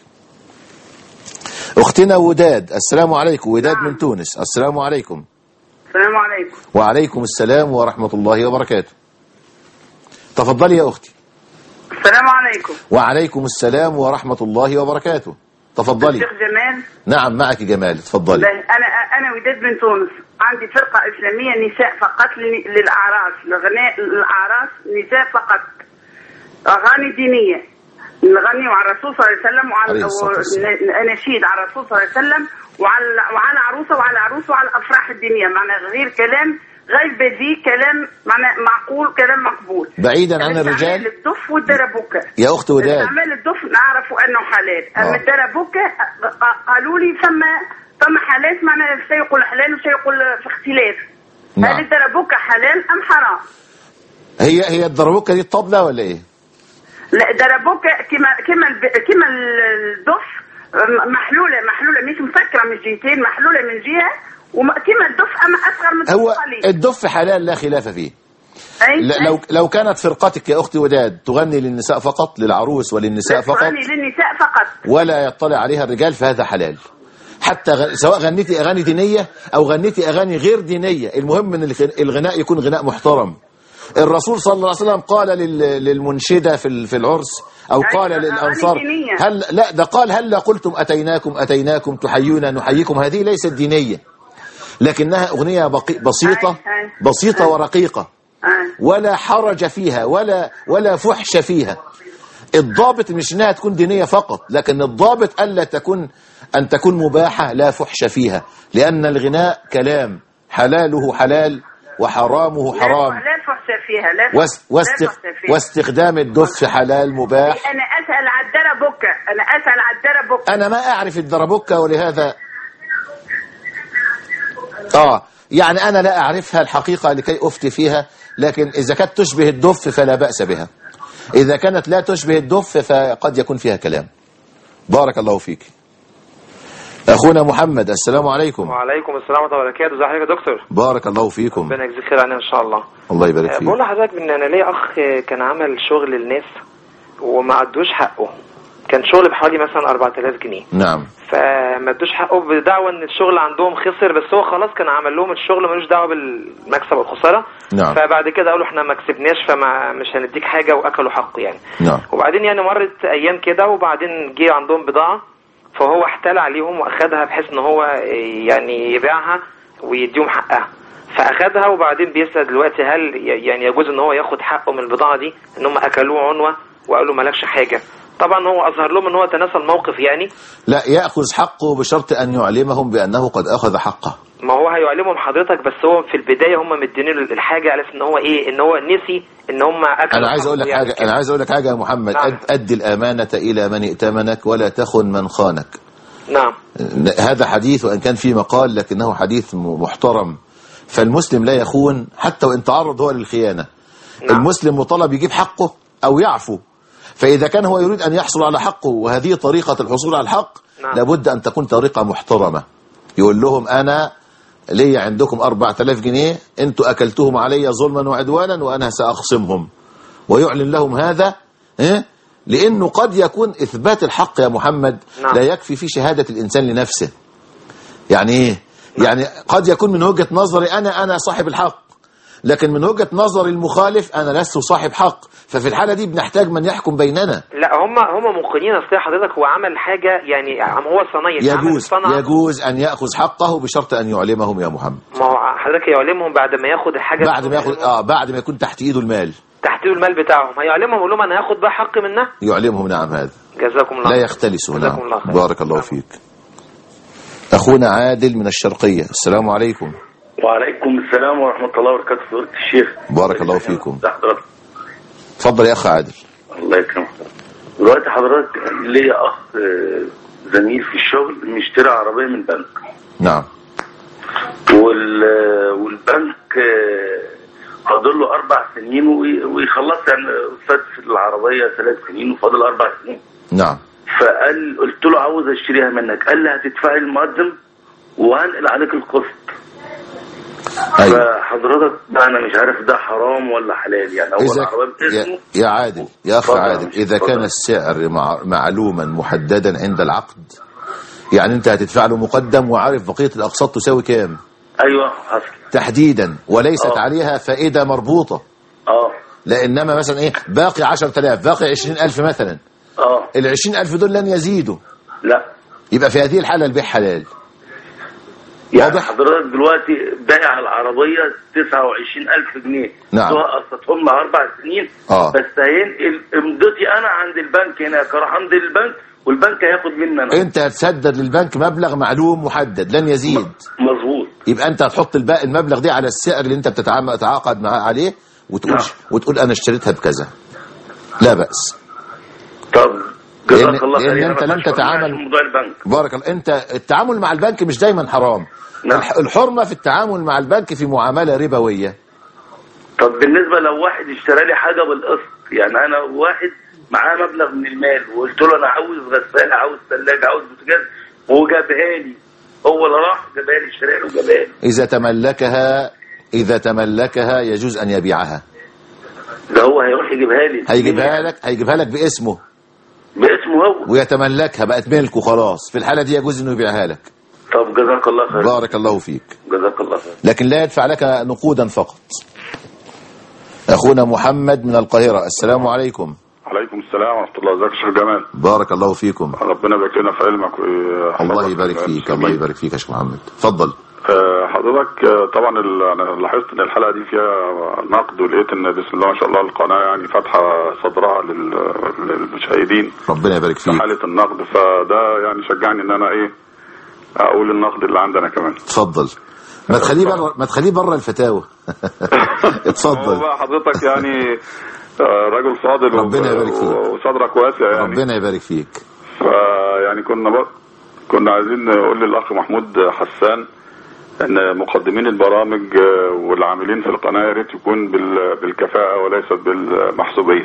أختنا وداد، السلام عليكم. وداد من تونس، السلام عليكم. السلام عليكم. وعليكم السلام ورحمة الله وبركاته. تفضلي يا أختي. السلام عليكم. وعليكم السلام ورحمة الله وبركاته. تفضلي. الشيخ جمال. نعم معك جمال، تفضلي. أنا أنا وداد من تونس، عندي فرقة إسلامية نساء فقط للأعراس، لغناء الأعراس نساء فقط، أغاني دينية نغني على الرسول صلى الله عليه وسلم، وعلى أناشيد على الرسول صلى الله عليه وسلم، وعلى وعلى عروسة وعلى عروس وعلى الأفراح الدينية، معنى غير كلام غير بذيء، كلام معنى معقول، كلام مقبول، بعيدا عن الرجال. الدف والدربوكة يا أخت وداد، استعمال الدف نعرف أنه حلال، أما الدربوكة قالوا لي فما فما حالات معنى شيء يقول حلال وشيء يقول في اختلاف. نعم. هل الدربوكة حلال أم حرام؟ هي هي الدربوكة دي الطبلة ولا إيه؟ لا دربوكة كما كما كما الدف محلولة محلولة مش مسكرة من جهتين، محلولة من جهة، وكما الدف أما أصغر من هو قليل. الدف حلال لا خلاف فيه. أي؟ لو لو كانت فرقتك يا أختي وداد تغني للنساء فقط، للعروس وللنساء فقط، تغني للنساء فقط ولا يطلع عليها الرجال، فهذا حلال. حتى غ... سواء غنيتي أغاني دينية أو غنيتي أغاني غير دينية، المهم أن الغناء يكون غناء محترم. الرسول صلى الله عليه وسلم قال لل... للمنشدة في في العرس، أو قال للأنصار، هل لا ده قال هل قلتم أتيناكم أتيناكم تحيونا نحييكم. هذه ليست دينية، لكنها أغنية بقي... بسيطة بسيطة ورقيقة، ولا حرج فيها ولا ولا فحش فيها. الضابط مش انها تكون دينية فقط، لكن الضابط ألا تكون أن تكون مباحة لا فحش فيها، لأن الغناء كلام حلاله حلال وحرامه حرام، لا فحش فيها، لا واست... واست... واستخدام الدف حلال مباح. أنا أسأل على الدربوكة، أنا أسأل على الدربوكة. أنا ما أعرف الدربوكة، ولهذا آه يعني أنا لا أعرفها الحقيقة لكي أفتي فيها، لكن إذا كانت تشبه الدف فلا بأس بها، إذا كانت لا تشبه الدف فقد يكون فيها كلام. بارك الله فيك. أخونا محمد، السلام عليكم. وعليكم السلام ورحمة الله وبركاته. ازي حضرتك يا دكتور؟ بارك الله فيكم. ربنا يجزيك خير عننا إن شاء الله. الله يبارك فيك. بقول لحضرتك إن أنا ليا أخ كان عمل شغل للناس وما عدوش حقه، كان شغل بحوالي مثلا أربعة آلاف جنيه. نعم. فما ادوش حقه بدعوى ان الشغل عندهم خسر، بس هو خلاص كان عمل لهم الشغل ملوش دعوه بالمكسب والخساره. نعم. فبعد كده قالوا احنا ما كسبناش فما مش هنديك حاجه، واكلوا حقه يعني. نعم. وبعدين يعني مرت ايام كده، وبعدين جه عندهم بضاعه فهو احتال عليهم واخدها بحيث ان هو يعني يبيعها ويديهم حقها، فاخدها. وبعدين بيسأل دلوقتي هل يعني يجوز ان هو ياخد حقه من البضاعه دي، ان هم اكلوه عنوه وقالوا مالكش حاجه. طبعا هو أظهر لهم ان هو تناسى الموقف يعني. لا، يأخذ حقه بشرط أن يعلمهم بأنه قد أخذ حقه. ما هو هيعلمهم حضرتك، بس هو في البداية هم مدينين له الحاجة على ان هو ايه، ان هو نسي ان هم اكلوا. انا عايز اقول لك يعني حاجة كده. انا عايز اقول لك حاجة يا محمد. نعم. أد الأمانة إلى من ائتمنك ولا تخن من خانك. نعم. هذا حديث، وإن كان فيه مقال لكنه حديث محترم. فالمسلم لا يخون حتى وإن تعرض هو للخيانة. نعم. المسلم مطالب يجيب حقه أو يعفو. فإذا كان هو يريد أن يحصل على حقه وهذه طريقة الحصول على الحق، نعم. لابد أن تكون طريقة محترمة. يقول لهم أنا لي عندكم أربعة آلاف جنيه، أنتوا أكلتهم علي ظلما وعدوانا وأنا سأخصمهم، ويعلن لهم هذا. إيه؟ لأنه قد يكون إثبات الحق يا محمد، نعم. لا يكفي في شهادة الإنسان لنفسه. يعني إيه؟ نعم. يعني قد يكون من وجهة نظري أنا أنا صاحب الحق، لكن من وجهة نظر المخالف أنا لست صاحب حق، ففي الحالة دي بنحتاج من يحكم بيننا. لا هم هم موقنين. اصل حضرتك هو عمل حاجة يعني هو صنايع يجوز يجوز أن يأخذ حقه بشرط أن يعلمهم يا محمد. ما هو حضرتك يعلمهم بعد ما ياخد الحاجة، بعد ما ياخد اه بعد ما يكون تحت إيده المال، تحت إيده المال بتاعهم، هيعلمهم يقول لهم أنا هاخد بقى حق منها. يعلمهم نعم. هذا جزاكم الله. لا يختلسوا. نعم الله بارك الله فيك. أخونا عادل من الشرقية، السلام عليكم. وعليكم السلام ورحمة الله وبركاته. فضيلة الشيخ بارك الله فيكم. اتفضل يا أخ عادل. الله يكرمك. دلوقتي حضرتك ليا أخ زميل في الشغل مشتري عربية من بنك. نعم. وال والبنك فاضل له أربع سنين ويخلص، يعني فات في العربية ثلاث سنين وفاضل أربع سنين. نعم. فقال قلت له عاوز اشتريها منك، قال لي هتدفعي المقدم وهنقل عليك القسط. أيوة. فحضرتك بقى انا مش عارف ده حرام ولا حلال، يعني اول عربيه باسمه. يا عادل يا اخ عادل، اذا كان السعر معلوما محددا عند العقد، يعني انت هتدفع له مقدم وعارف بقيه الاقساط تساوي كام. ايوه حصل تحديدا، وليست أوه. عليها فائده مربوطه. اه لانما مثلا ايه باقي عشرة آلاف، باقي عشرين ألف مثلا. اه ال عشرين ألف دول لن يزيدوا. لا. يبقى في هذه الحاله البيع حلال. يعني حضرتك دلوقتي بايع العربية تسعة وعشرين ألف جنيه. نعم. قسطهم لها أربع سنين. آه. بس هينقل امضتي أنا عند البنك هناك، أروح عند البنك والبنك هياخد مني أنا. أنت هتسدد للبنك مبلغ معلوم محدد لن يزيد. مظبوط. يبقى أنت هتحط الباقي المبلغ دي على السعر اللي أنت بتتعاقد معاه عليه، وتقول نعم. وتقول أنا اشتريتها بكذا. لا بأس. طب جزاك الله خير. لأن أنت لم تتعامل بارك الله. أنت التعامل مع البنك مش دايما حرام. نعم. الحرمة في التعامل مع البنك في معاملة ربوية. طب بالنسبة لو واحد اشترى لي حاجة بالقسط، يعني أنا واحد معاه مبلغ من المال وقلت له أنا عاوز غسالة، عاوز ثلاجة، عاوز بوتاجاز، وهو جابها لي، هو اللي راح جابها لي، اشتريها له وجابها لي. إذا تملكها إذا تملكها يجوز أن يبيعها. ده هو هيروح يجيبها لي. هيجيبها لك هيجيبها لك باسمه. باسمه هو. ويتملكها، بقت ملكه خلاص. في الحالة دي يجوز إنه يبيعها لك. طب جزاك الله خير. بارك الله فيك. جزاك الله خير. لكن لا يدفع لك نقودا فقط. أخونا محمد من القاهرة، السلام عليكم. عليكم السلام ورحمة الله. ازيك يا شيخ جمال؟ بارك الله فيكم. ربنا يبارك لنا في علمك. الله يبارك فيك. الله يبارك فيك يا شيخ محمد. اتفضل. حضرتك طبعا انا لاحظت ان الحلقه دي فيها نقد، ولقيت ان بسم الله ما شاء الله القناه يعني فاتحه صدرها للمشاهدين. ربنا يبارك فيك. في حاله النقد، فده يعني شجعني ان انا ايه اقول النقد اللي عندنا كمان. اتفضل. ما تخليه بره ما تخليه بره الفتاوى. اتفضل. هو بقى حضرتك يعني راجل فاضل، ربنا يبارك فيك، وصدرك واسع يعني. ربنا يبارك فيك. فيعني كنا بقى كنا عايزين نقول للاخ محمود حسان ان مقدمين البرامج والعاملين في القناه يا ريت يكون بالكفاءه وليست بالمحسوبيه.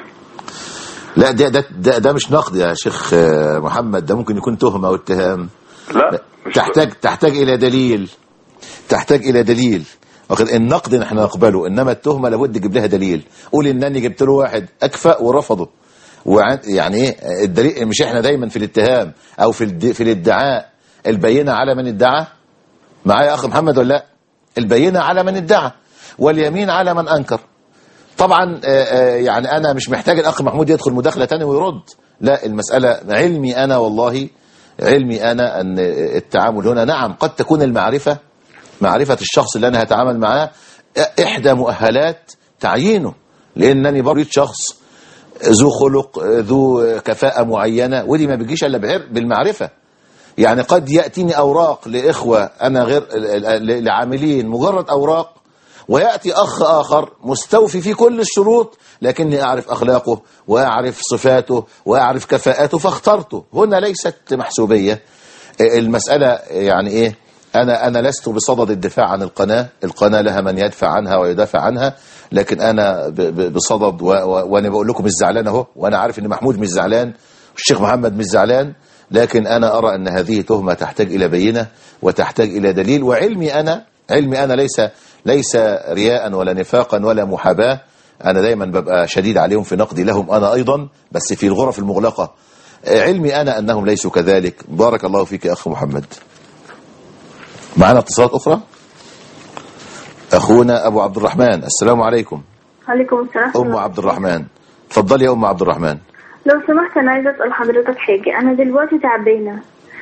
لا ده ده ده, ده مش نقد يا شيخ محمد، ده ممكن يكون تهمه واتهام. لا تحتاج تحتاج الى دليل، تحتاج الى دليل. النقد نحن نقبله، انما التهمه لابد تجيب لها دليل. قول انني جبت له واحد اكفأ ورفضه، ويعني ايه الدليل؟ مش احنا دايما في الاتهام او في في الادعاء البينه على من ادعى. معايا اخ محمد ولا لا؟ البينه على من ادعى واليمين على من انكر. طبعا يعني انا مش محتاج الاخ محمود يدخل مداخله ثانيه ويرد، لا المساله علمي انا، والله علمي انا ان التعامل هنا نعم قد تكون المعرفه معرفه الشخص اللي انا هتعامل معاه احدى مؤهلات تعيينه، لانني بريد شخص ذو خلق ذو كفاءه معينه، ودي ما بيجيش الا بالمعرفه. يعني قد يأتيني أوراق لإخوة أنا غير لعاملين مجرد أوراق، ويأتي أخ آخر مستوفي في كل الشروط، لكني أعرف أخلاقه وأعرف صفاته وأعرف كفاءاته فاخترته. هنا ليست محسوبية المسألة. يعني إيه؟ أنا أنا لست بصدد الدفاع عن القناة، القناة لها من يدفع عنها ويدافع عنها، لكن أنا بصدد وأنا بقول لكم مش زعلان أهو، وأنا عارف إن محمود مش زعلان والشيخ محمد مش زعلان، لكن أنا أرى أن هذه تهمة تحتاج إلى بينة وتحتاج إلى دليل. وعلمي أنا علمي أنا ليس ليس رياء ولا نفاقا ولا محاباة. أنا دايما ببقى شديد عليهم في نقدي لهم أنا أيضا، بس في الغرف المغلقة. علمي أنا أنهم ليسوا كذلك. بارك الله فيك يا أخ محمد. معنا اتصالات أخرى. أخونا أبو عبد الرحمن. السلام عليكم. عليكم السلام. أم عبد الرحمن، اتفضلي يا أم عبد الرحمن. لو سمحت أنا عايزة أسأل حضرتك حاجة. أنا دلوقتي تعبانة،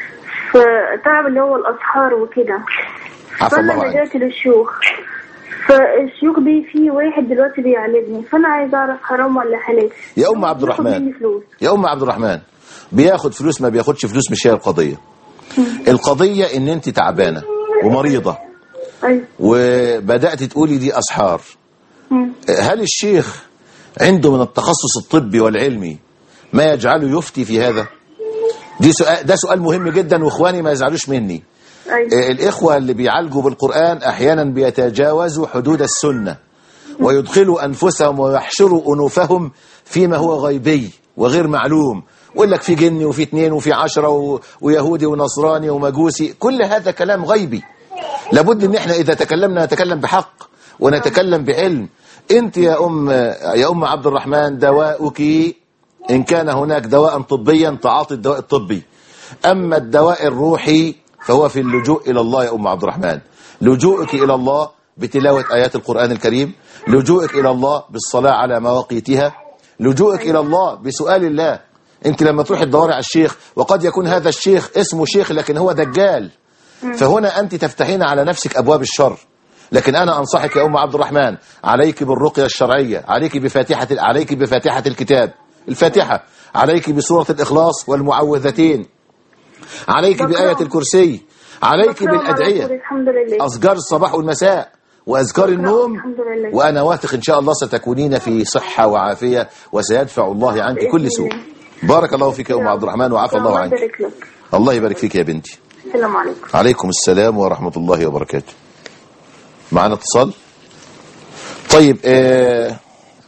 فتعب اللي هو الأسحار وكده، فأنا لجأت للشيوخ، فالشيوخ دي في واحد دلوقتي بيعالجني، فأنا عايزة أعرف حرام ولا حلال. يا أم عبد الرحمن، يا أم عبد الرحمن، بياخد فلوس ما بياخدش فلوس، مش هي القضية. القضية إن أنت تعبانة ومريضة وبدأت تقولي دي أسحار. هل الشيخ عنده من التخصص الطبي والعلمي ما يجعله يفتي في هذا؟ دي سؤال، ده سؤال مهم جدا، واخواني ما يزعلوش مني. أيوة. الإخوة اللي بيعالجوا بالقرآن أحيانا بيتجاوزوا حدود السنة ويدخلوا أنفسهم ويحشروا أنوفهم فيما هو غيبي وغير معلوم، ويقول لك في جن وفي اتنين وفي عشرة و... ويهودي ونصراني ومجوسي. كل هذا كلام غيبي. لابد ان احنا اذا تكلمنا نتكلم بحق ونتكلم بعلم. انت يا ام يا ام عبد الرحمن دواؤك ان كان هناك دواء طبيا تعاطي الدواء الطبي، اما الدواء الروحي فهو في اللجوء الى الله. يا ام عبد الرحمن، لجوءك الى الله بتلاوة ايات القرآن الكريم، لجوءك الى الله بالصلاة على مواقيتها، لجوءك الى الله بسؤال الله. انت لما تروح تدوري على الشيخ، وقد يكون هذا الشيخ اسمه شيخ لكن هو دجال، فهنا أنت تفتحين على نفسك أبواب الشر. لكن أنا أنصحك يا أم عبد الرحمن، عليك بالرقية الشرعية، عليك بفاتحة عليك بفاتحة الكتاب الفاتحة، عليك بسورة الإخلاص والمعوذتين، عليك بآية الكرسي، عليك بالأدعية، أذكار الصباح والمساء وأذكار النوم، وأنا واثق إن شاء الله ستكونين في صحة وعافية وسيدفع الله عنك كل سوء. بارك الله فيك يا أم عبد الرحمن وعافى الله عنك. الله يبارك فيك يا بنتي. السلام عليكم. عليكم السلام ورحمة الله وبركاته. معنا اتصال. طيب آه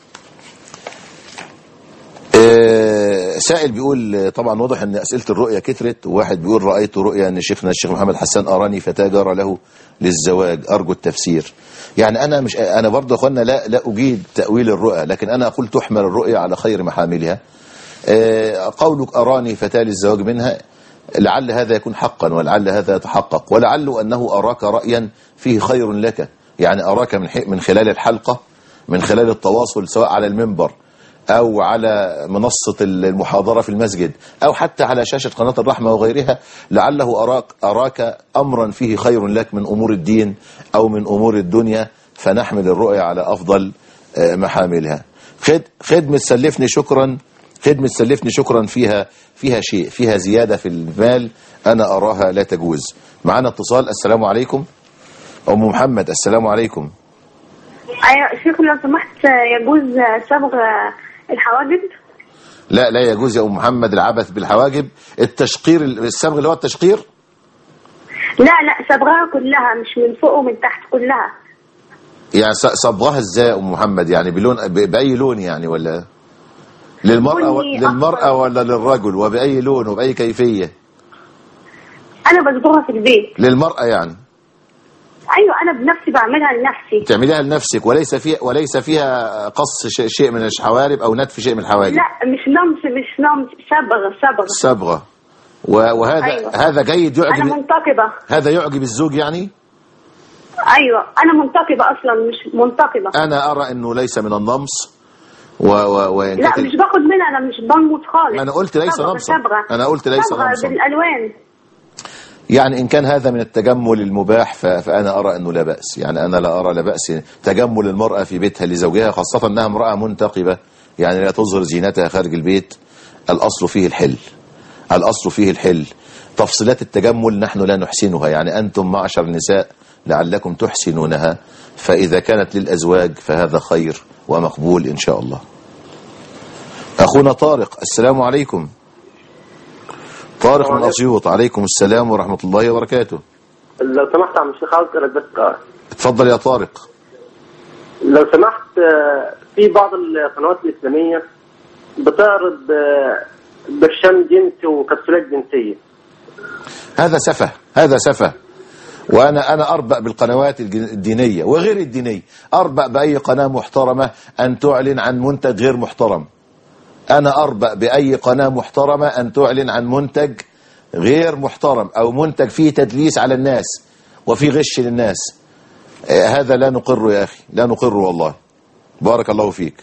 آه سائل بيقول، طبعا واضح ان اسئله الرؤيا كترت، وواحد بيقول رايت رؤيا ان شيخنا الشيخ محمد حسان اراني فتاه جار له للزواج، ارجو التفسير. يعني انا مش انا برضه يا اخوانا لا لا اجيد تاويل الرؤيا، لكن انا اقول تحمل الرؤيا على خير محاملها. آه قولك اراني فتاه للزواج منها، لعل هذا يكون حقا ولعل هذا يتحقق، ولعل أنه أراك رأيا فيه خير لك، يعني أراك من من خلال الحلقة، من خلال التواصل سواء على المنبر أو على منصة المحاضرة في المسجد أو حتى على شاشة قناة الرحمة وغيرها، لعله أراك أراك أمرا فيه خير لك من أمور الدين أو من أمور الدنيا، فنحمل الرؤيا على أفضل محاملها. خد خدمة سلفني شكرا، خدمة سلفني شكرا فيها فيها شيء، فيها زيادة في المال أنا أراها لا تجوز. معنا اتصال. السلام عليكم. أم محمد السلام عليكم. أيوة شيخ لو سمحت، يجوز صبغ الحواجب؟ لا لا يجوز يا أم محمد العبث بالحواجب. التشقير، الصبغ اللي هو التشقير؟ لا لا صبغها كلها، مش من فوق ومن تحت كلها. يعني صبغها ازاي يا أم محمد؟ يعني بلون، بأي لون يعني؟ ولا للمرأة و... للمرأة ولا للرجل؟ وبأي لون وبأي كيفية؟ أنا بصبغها في البيت. للمرأة يعني؟ أيوة أنا بنفسي بعملها لنفسي. تعمليها لنفسك وليس فيها وليس فيها قص شيء من الحوارب أو نتف شيء من الحواجب؟ لا مش نمس مش نمس صبغة صبغة صبغة. وهذا أيوة. هذا جيد يعجب. أنا منتقبة. هذا يعجب الزوج يعني؟ أيوة أنا منتقبة أصلا، مش منتقبة. أنا أرى أنه ليس من النمص و و و لا مش باخد منها، أنا مش بنمط خالص. أنا قلت ليس نمصا. أنا قلت ليس نمصا. بالألوان. يعني إن كان هذا من التجمل المباح فأنا أرى أنه لا بأس. يعني أنا لا أرى لا بأس تجمل المرأة في بيتها لزوجها، خاصة أنها امرأة منتقبة، يعني لا تظهر زينتها خارج البيت. الأصل فيه الحل، الأصل فيه الحل. تفصيلات التجمل نحن لا نحسنها، يعني أنتم معشر النساء لعلكم تحسنونها، فإذا كانت للأزواج فهذا خير ومقبول إن شاء الله. أخونا طارق السلام عليكم. طارق من أسيوط. عليكم السلام ورحمة الله وبركاته. لو سمحت عم الشيخ عاوز أسألك بس. اتفضل يا طارق. لو سمحت، في بعض القنوات الإسلامية بتعرض برشام جنسي وكبسولات جنسية. هذا سفه، هذا سفه. وأنا أنا أربأ بالقنوات الدينية وغير الدينية، أربأ بأي قناة محترمة أن تعلن عن منتج غير محترم. أنا أربأ بأي قناة محترمة أن تعلن عن منتج غير محترم أو منتج فيه تدليس على الناس وفيه غش للناس. هذا لا نقر يا أخي، لا نقر والله. بارك الله فيك.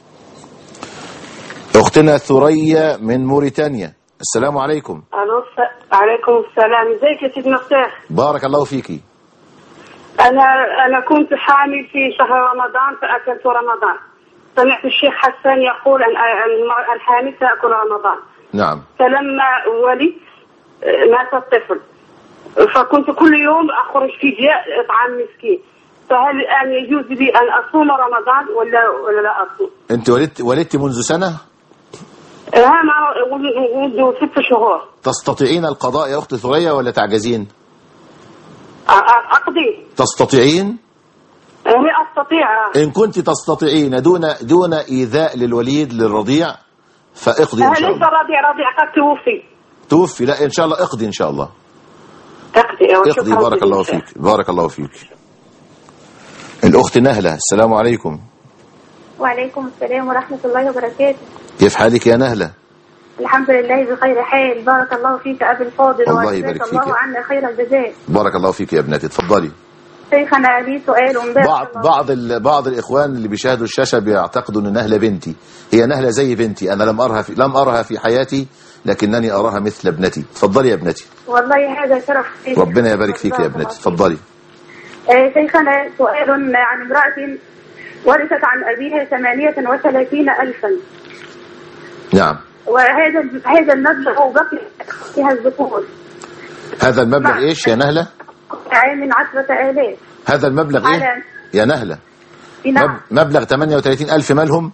أختنا ثريا من موريتانيا، السلام عليكم. الو عليكم السلام، ازيك يا سيدنا الشيخ؟ بارك الله فيكي. انا انا كنت حامل في شهر رمضان فاكلت رمضان. سمعت الشيخ حسان يقول ان الحامل تاكل رمضان. نعم. فلما ولدت مات الطفل، فكنت كل يوم اخرج في جاء اطعام مسكين، فهل الان يجوز لي ان اصوم رمضان ولا ولا لا اصوم؟ انت ولدت ولدت منذ سنة؟ انا منذ ست شهور. تستطيعين القضاء يا اخت ثريا ولا تعجزين؟ اقضي. تستطيعين؟ هي استطيع. ان كنت تستطيعين دون دون ايذاء للوليد للرضيع فاقضي ان شاء الله. ليس رضيع، رضيع قد توفي. توفي؟ لا ان شاء الله اقضي ان شاء الله. اقضي. اقضي. بارك الله فيك، بارك الله فيك. الاخت نهلة، السلام عليكم. وعليكم السلام ورحمة الله وبركاته. كيف حالك يا نهلة؟ الحمد لله بخير حال، بارك الله فيك أبي الفاضل، الله يبارك فيك. الله عنا خير الجزاء. بارك الله فيك يا ابنتي، اتفضلي. شيخنا لي سؤال. بعض بعض بعض الاخوان اللي بيشاهدوا الشاشه بيعتقدوا ان نهله بنتي. هي نهله زي بنتي، انا لم ارها في لم ارها في حياتي، لكنني اراها مثل ابنتي. اتفضلي يا ابنتي. والله هذا شرف. ربنا يبارك فيك يا ابنتي، اتفضلي. آه شيخنا سؤال عن امرأة ورثت عن أبيها ثمانية وثلاثين ألفا. نعم. وهذا هذا المبلغ بقي فيها الذكور. هذا المبلغ ايش يا نهلة؟ من عشرة آلاف. هذا المبلغ ايه يا نهلة؟ نعم. مبلغ ثمانية وثلاثين ألف مالهم؟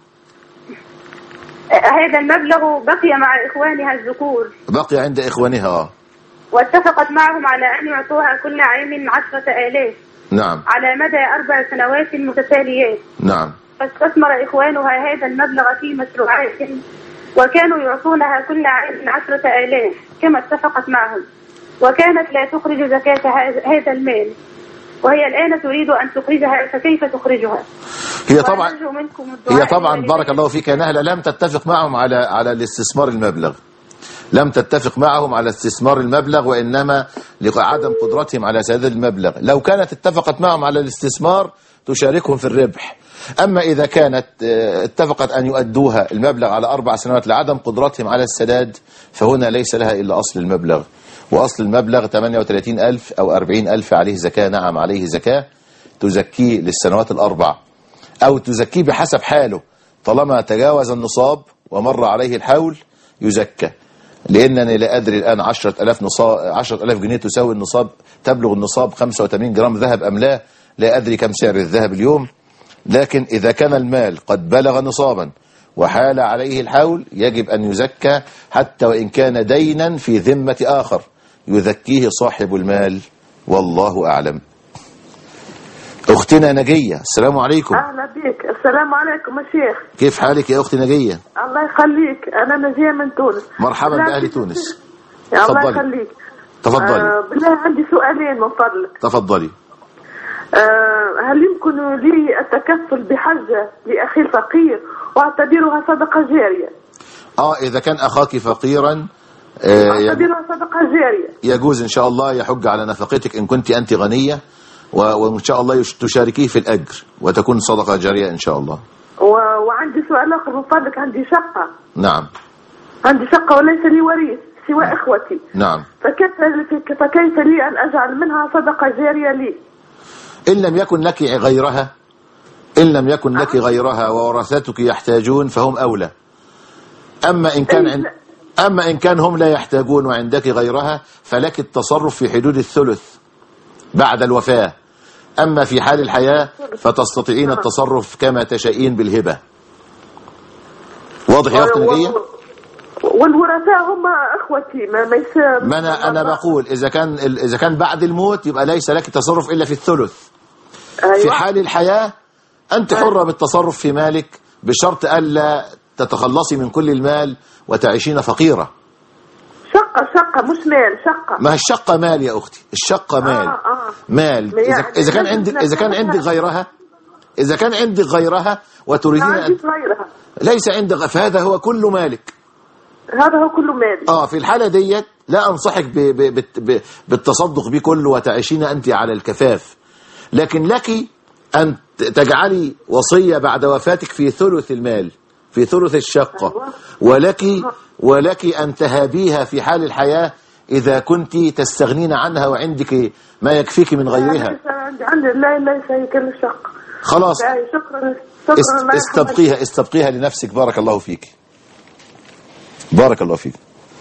هذا المبلغ بقي مع إخوانها الذكور. بقي عند إخوانها. واتفقت معهم على أن يعطوها كل عام عشرة آلاف. نعم. على مدى أربع سنوات متتاليات. نعم. فاستثمر إخوانها هذا المبلغ في مشروعات، وكانوا يعطونها كل عام عشرة آلاف كما اتفقت معهم، وكانت لا تخرج زكاة هذا المال، وهي الآن تريد أن تخرجها، فكيف تخرجها؟ هي طبعا هي طبعا بارك الله فيك يا نهلة لم تتفق معهم على على الاستثمار المبلغ. لم تتفق معهم على استثمار المبلغ، وإنما لعدم قدرتهم على سداد المبلغ. لو كانت اتفقت معهم على الاستثمار تشاركهم في الربح. أما إذا كانت اتفقت أن يؤدوها المبلغ على أربع سنوات لعدم قدرتهم على السداد، فهنا ليس لها إلا أصل المبلغ، وأصل المبلغ ثمانية وثلاثين ألف أو أربعين ألف عليه زكاة. نعم عليه زكاة تزكيه للسنوات الأربع، أو تزكيه بحسب حاله، طالما تجاوز النصاب ومر عليه الحول يزكى. لأنني لا أدري الآن عشرة ألاف نصاب عشرة ألاف جنيه تساوي النصاب، تبلغ النصاب خمسة وثمانين جرام ذهب أم لا؟ لا أدري كم سعر الذهب اليوم، لكن إذا كان المال قد بلغ نصابا وحال عليه الحول يجب أن يزكى، حتى وإن كان دينا في ذمة آخر يزكيه صاحب المال، والله أعلم. أختنا نجية، السلام عليكم. أهلا بك. السلام عليكم يا شيخ. كيف حالك يا أختي نجية؟ الله يخليك، أنا نجية من تونس. مرحبا بأهل تونس. الله يخليك. تفضلي. آه بالله عندي سؤالين من فضلك. تفضلي. آه هل يمكن لي التكفل بحجة لأخي الفقير واعتبرها صدقة جارية؟ آه إذا كان أخاك فقيرا آه اعتبرها صدقة جارية. يجوز إن شاء الله يحج على نفقتك إن كنت أنت غنية، وإن شاء الله تشاركيه في الأجر وتكون صدقة جارية إن شاء الله. و... وعندي سؤال آخر من فضلك. عندي شقة. نعم. عندي شقة وليس لي وريث سوى إخوتي. نعم. فكيف فكيف لي أن أجعل منها صدقة جارية لي؟ إن لم يكن لك غيرها إن لم يكن لك غيرها وورثتك يحتاجون فهم أولى. أما إن كان عند أما إن كان هم لا يحتاجون وعندك غيرها فلك التصرف في حدود الثلث بعد الوفاة. أما في حال الحياة فتستطيعين التصرف كما تشائين بالهبة. واضح يا أختي نجية؟ والورثاء هم اخوتي ما ما يسام. ما انا انا بقول اذا كان اذا كان بعد الموت يبقى ليس لك تصرف الا في الثلث. أيوة. في حال الحياة انت حرة بالتصرف في مالك بشرط الا تتخلصي من كل المال وتعيشين فقيرة. شقة شقة مش مال، شقة. ما الشقة مال يا اختي، الشقة مال. آه آه. مال اذا يعني اذا كان عندك اذا كان عندك غيرها اذا كان عندك غيرها وتريدين أن غيرها. ليس عندك فهذا هو كل مالك. هذا هو كله مالي. اه في الحالة ديت لا انصحك ب ب ب بالتصدق به كله وتعيشين انت على الكفاف، لكن لك أن تجعلي وصية بعد وفاتك في ثلث المال، في ثلث الشقة، ولك ولك أن تهابيها في حال الحياة إذا كنت تستغنين عنها وعندك ما يكفيك من غيرها. عندي لا لا يكل الشقة. خلاص شكرا شكرا. استبقيها استبقيها لنفسك. بارك الله فيك. بارك الله فيك.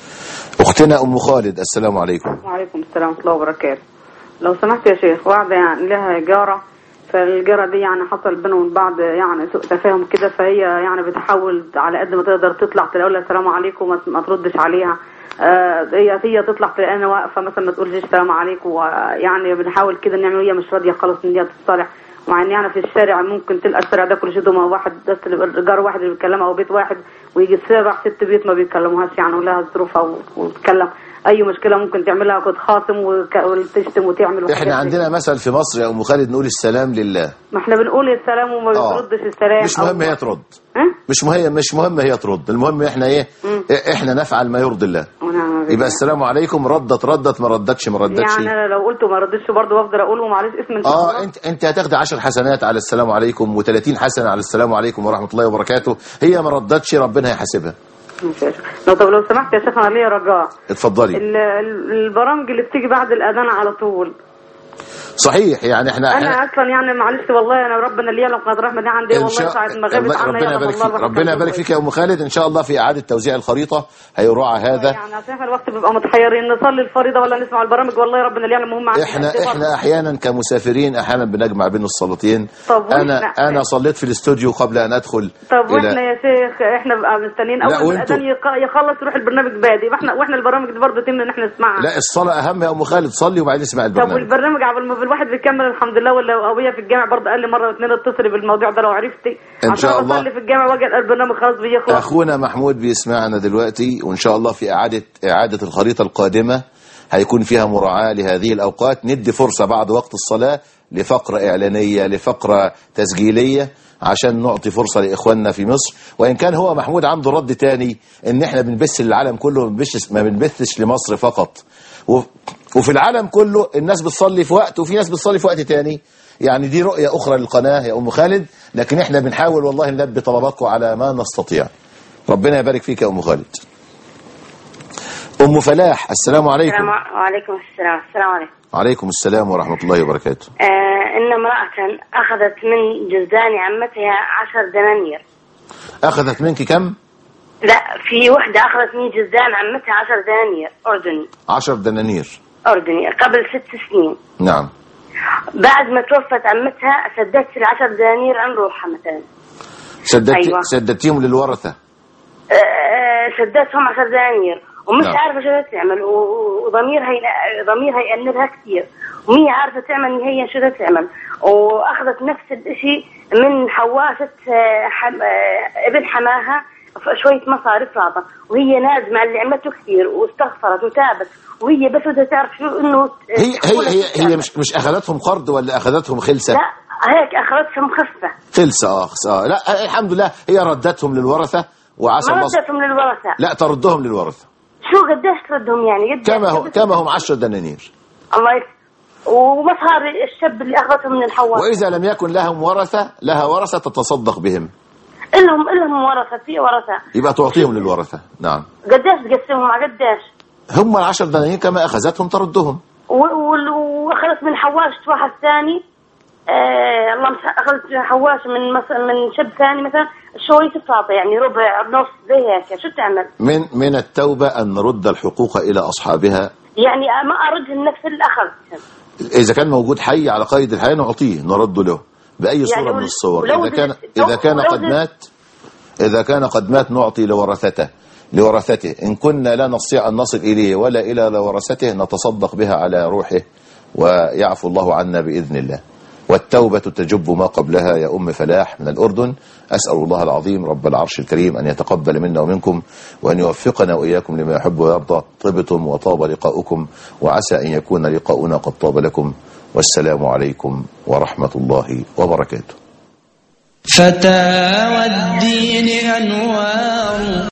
أختنا أم خالد، السلام عليكم. وعليكم السلام ورحمة الله وبركاته. لو سمحت يا شيخ، واحدة يعني لها جارة، فالجارة دي يعني حصل بينهم بعض يعني سوء تفاهم كده، فهي يعني بتحاول على قد ما تقدر تطلع تلاقي لها السلام عليكم ما تردش عليها. آه هي هي تطلع تلاقي انا واقفه مثلا ما تقولش السلام عليكم، ويعني بنحاول كده نعمل، هي مش راضيه خالص ان هي تتصالح، مع ان يعني في الشارع ممكن تلقى الشارع ده كل شيء دوما واحد بس، جار واحد اللي بيتكلمها او بيت واحد، ويجي سبع ست بيت ما بيتكلموهاش يعني، ولها ظروفها وتتكلم اي مشكله ممكن تعملها وتخاصم وتشتم وتعمل. احنا عندنا مثل في مصر يا ام خالد نقول السلام لله. ما احنا بنقول السلام وما بتردش السلام. مش مهم هي ترد. مش مهم مش مهم هي ترد، المهم احنا ايه؟ مم. احنا نفعل ما يرضي الله. يبقى السلام عليكم، ردت ردت، ما ردتش ما ردتش. يعني انا لو قلت ما ردتش برضه وافضل اقول ومعلش اسم ان اه انت انت هتاخدي عشر حسنات على السلام عليكم وثلاثين حسنه على السلام عليكم ورحمه الله وبركاته. هي ما ردتش ربنا هيحاسبها. لو طب لو سمحت يا شيخ انا ليا رجاء. اتفضلي. البرامج اللي بتيجي بعد الاذان على طول. صحيح يعني احنا انا احنا اصلا يعني معلش والله انا ربنا اللي يعلم قدر رحمه دي عندي والله ساعه ما غابت عنها. ربنا يبارك فيك، ربنا يبارك فيك يا ام خالد. ان شاء الله في اعاده توزيع الخريطه هيراعى هذا. يعني عشان الوقت بيبقى متحيرين نصلي الفريضه ولا نسمع البرامج، والله ربنا اللي يعلم. هم احنا احنا احيانا كمسافرين احيانا بنجمع بين الصلاتين. انا انا صليت في الاستوديو قبل ان ادخل. طب واحنا يا شيخ احنا بقى مستنيين اول ما الاذان يخلص يروح البرنامج بادي، واحنا واحنا البرامج دي برضه تم ان احنا نسمعها. لا الصلاه اهم يا ام خالد، صلي وبعدين اسمع البرنامج. طب والبرنامج قبل ما الواحد بيكمل الحمد لله، ولا ابويا في الجامع برضه قال لي مره واثنين اتصلي بالموضوع ده لو عرفتي ان شاء الله. اصلي في الجامع واجي البرنامج خلاص بيخلص. اخونا محمود بيسمعنا دلوقتي، وان شاء الله في اعاده اعاده الخريطه القادمه هيكون فيها مراعاه لهذه الاوقات. ندي فرصه بعد وقت الصلاه لفقره اعلانيه لفقره تسجيليه عشان نعطي فرصه لاخواننا في مصر. وان كان هو محمود عنده رد تاني ان احنا بنبث للعالم كله، ما بنبثش لمصر فقط، وفي العالم كله الناس بتصلي في وقت وفي ناس بتصلي في وقت تاني. يعني دي رؤية أخرى للقناة يا أم خالد، لكن احنا بنحاول والله نلبي طلباتكم على ما نستطيع. ربنا يبارك فيك يا أم خالد. أم فلاح، السلام عليكم. السلام وعليكم السلام. السلام عليكم. وعليكم السلام ورحمة الله وبركاته. آه إن امرأة أخذت من جزدان عمتها عشر دنانير. أخذت منك كم؟ لا، في وحدة أخذت من جزدان عمتها عشر دنانير أردني. عشر دنانير أردني قبل ست سنين. نعم. بعد ما توفت عمتها سددت العشر دنانير عن روحها مثلا. سددت أيوة. سددتيهم للورثة؟ آه سددتهم عشر دنانير ومش نعم. عارفة شو تعمل، وضميرها ضميرها يأنبها كثير، ومية عارفة تعمل إن هي شو تعمل، وأخذت نفس الشيء من حواشة حم... ابن حماها شوية مصاريف رابطة، وهي نازمة اللي عملته كثير واستغفرت وتابت، وهي بس بدها تعرف شو إنه هي هي هي, هي مش مش أخذتهم قرض ولا أخذتهم خلسة؟ لا هيك أخذتهم خفة. خلسة اه اه لا الحمد لله هي ردتهم للورثة وعسى ما الله. ردتهم للورثة. لا تردهم للورثة. شو قديش تردهم يعني؟ قديش كما هم كما هم عشر دنانير. الله يك... ومصاري الشاب اللي أخذته من الحواس. وإذا لم يكن لهم ورثة لها ورثة تتصدق بهم. إلهم إلهم ورثة، في ورثة. يبقى تعطيهم للورثة. نعم. قديش تقسمهم على قديش؟ هم العشر دنانير كما أخذتهم تردهم. وأخذت من حواش واحد ثاني. آه الله أخذت حواش من مثلا من شاب ثاني مثلا شوية تعطي يعني ربع نص زي هيك، شو تعمل؟ من من التوبة أن نرد الحقوق إلى أصحابها. يعني ما أردهم نفس اللي أخذت. إذا كان موجود حي على قيد الحياة نعطيه نرد له بأي صورة يعني من الصور. إذا كان إذا كان قد مات إذا كان قد مات نعطي لورثته لورثته. إن كنا لا نستطيع أن نصل إليه ولا إلى ورثته نتصدق بها على روحه ويعفو الله عنا بإذن الله. والتوبة تجب ما قبلها يا أم فلاح من الأردن. أسأل الله العظيم رب العرش الكريم أن يتقبل منا ومنكم وأن يوفقنا وإياكم لما يحب ويرضى. طبتم وطاب لقاؤكم، وعسى أن يكون لقاؤنا قد طاب لكم. والسلام عليكم ورحمة الله وبركاته. فتاوى الدين أنوار